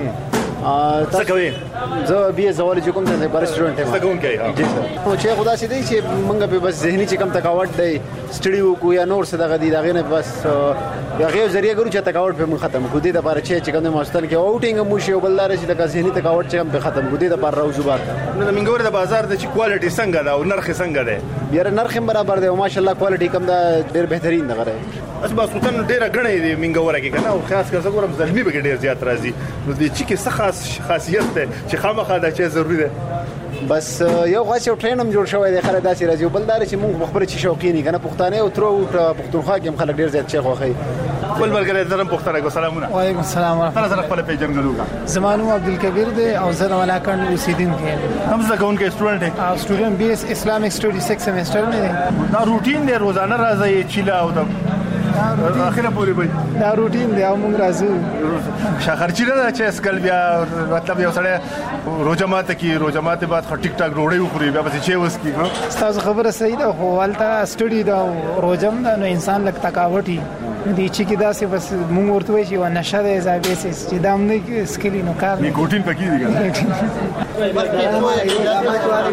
[SPEAKER 21] څه کوي
[SPEAKER 25] زه بیا زوال چې کوم څه بر سټوډنټ یم
[SPEAKER 21] څه کوم کوي
[SPEAKER 25] جی سر نو چې خدا سي دی چې مونږ په بس ذهني چې کم تکاوت دی سټډیو کو یا نور څه دغه دی دغه نه بس یا غو ذریعہ ګرو چې تکاوت په مون ختم کو دي د بار چې چې کوم ماستان کې اوټینګ مو شی بلدار چې د ذهني تکاوت چې کم په ختم کو دي د بار راوځو بار
[SPEAKER 21] نو د منګور د بازار د چې کوالټي څنګه ده او نرخ څنګه ده
[SPEAKER 25] یاره نرخ برابر دی او ماشاءالله کوالټي کم ده ډیر بهترین ده غره
[SPEAKER 21] اسبا سلطان ډیره غړې دی منګور کې کنه او خاص کر زه ګورم زلمی به ډیر زیات راځي نو د چې کې څه خاص خاصیت ده چې خامخا دا چې ضروری ده
[SPEAKER 25] بس یو غاښ یو ټرینم جوړ شوی دی خلک داسې راځي بلدار چې موږ خبره چې شوقینی کنه پښتانه او تر پښتونخوا کې خلک ډیر زیات شیخ واخی
[SPEAKER 21] بل بلګری درم پښتنه کو سلامونه
[SPEAKER 25] وعلیکم السلام
[SPEAKER 21] ورحمت الله خپل پیجن غلوګه
[SPEAKER 25] زمانو عبدالکبیر دی او زه ولاکان اوسیدونکو
[SPEAKER 21] هم زه کوونکی سټوډنټ
[SPEAKER 25] ام سټوډنټ بی اس اسلامیک سټډي سکس سیمستر نه
[SPEAKER 21] دا روټین دی روزانه راځي چې لا او دا اخیره پوری وي
[SPEAKER 25] دا روټین دی او موږ راځو
[SPEAKER 21] شاخرچی نه چې اسکل بیا مطلب یو سره روزمات کی روزمات بعد خ ټیک ټاک روړی وخوري بیا پس چې وس کی
[SPEAKER 25] تاسو خبره صحیح ده خو ولته سټډي دا روزم نو انسان لک تکاوټي دي چې کی دا سه بس موږ ورته وی چې و نشه ده زابې سه چې دا موږ سکلی نو کار
[SPEAKER 21] نه ګوټین پکې دي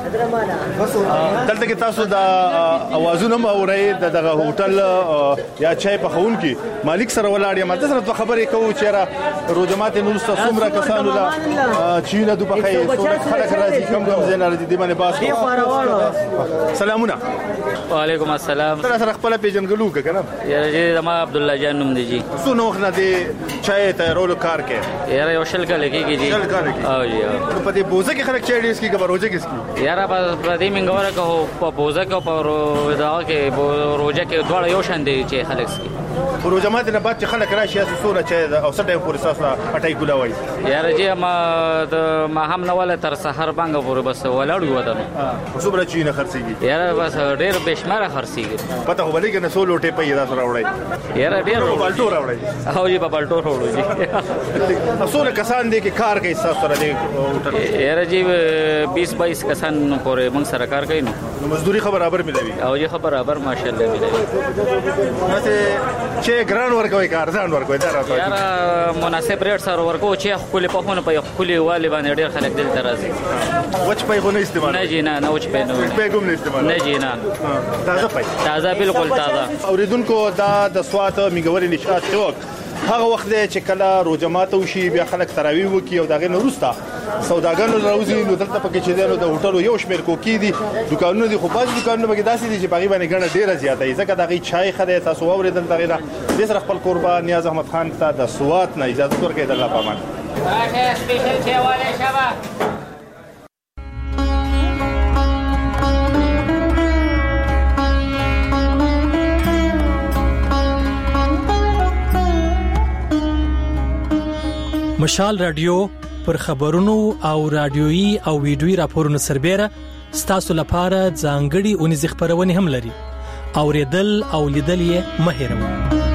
[SPEAKER 21] دلته کې تاسو د اوازونه موري د دغه هوټل یا چای په خون کې مالک سره ولاړ یم تاسو ته خبرې کوو چې را روزمات نور څومره کسانو لا چینه د بخای څومره خلک راځي کوم کوم زین راځي د باندې باس سلامونه
[SPEAKER 4] وعلیکم السلام
[SPEAKER 21] تاسو سره خپل پیژنګلو کنه
[SPEAKER 4] یاره ما عبد الله جان نوم دی جی
[SPEAKER 21] څو نو وخت نه دی چای ته رولو کار کې
[SPEAKER 4] یاره یو شل کال کېږي جی
[SPEAKER 21] شل کال کې
[SPEAKER 4] او جی
[SPEAKER 21] په دې بوزه کې خلک چای ډیس کې خبر روزه کې
[SPEAKER 4] یاره په دې منګوره کې په بوزه کې په دا کې روزه کې دواړه یو شان دي چې خلک سکي
[SPEAKER 21] روزه ماته نه بعد چې خلک راشي سونه چای او سټه پورې ساسه اٹای ګلاوي
[SPEAKER 4] یاره جی ما د ما هم نه ولا تر سحر باندې پورې بس ولاړ یو ودانو
[SPEAKER 21] څومره چینه خرڅيږي
[SPEAKER 4] یاره بس ډېر بشماره خرڅيږي
[SPEAKER 21] پته هو بلې کنه سولو ټې پیدا سره وړای
[SPEAKER 4] یاره ډېر
[SPEAKER 21] بالټو راوړای
[SPEAKER 4] او جی په بالټو وړو جی
[SPEAKER 21] سونه کسان دي کې کار کوي تاسو سره دي
[SPEAKER 4] هوټل یاره جی بیس بایس کسان پورې موږ سره کار کوي
[SPEAKER 21] نو مزدوري خبر برابر ملوي
[SPEAKER 4] او جی خبر برابر ماشاءالله ملوي
[SPEAKER 21] مته چې ګران ورکوي کار ځان ورکوي دا راځي
[SPEAKER 4] یاره مناسب ریټ سره ورکو چې خپل په خونه په خپل والي باندې ډېر خلک دل درازي
[SPEAKER 21] وچ په خونه استعمال
[SPEAKER 4] نه جی نه نه وچ په نه
[SPEAKER 21] په کوم استعمال
[SPEAKER 4] نه جی نه
[SPEAKER 21] تازه پای
[SPEAKER 4] تازه بالکل تازه
[SPEAKER 21] اوریدونکو دا د سوات میګوري نشاط چوک هغه وخت دی چې کله روزمات وشي بیا خلک تراوی وکي او دغه نورستا سوداګانو راوځي نو دلته پکې چې دنو د هوټلو یو شمیر کوکی دي دکانونو دي خو باز دکانونو کې داسې دي چې باغی باندې ګڼه ډیره زیاته ای ځکه دغه چای خدای تاسو اوریدل دغه د سر خپل قربان نیاز احمد خان ته د سوات نه اجازه ورکړي د الله پامان
[SPEAKER 4] راشه سپیشل چایواله شبا
[SPEAKER 13] مشال رادیو پر خبرونو او رادیويي او ویډیويي راپورونو سربېره ستاسو لپاره ځانګړي اونیز خبرونه هم لري اوریدل او لیدل یې مه هېروئ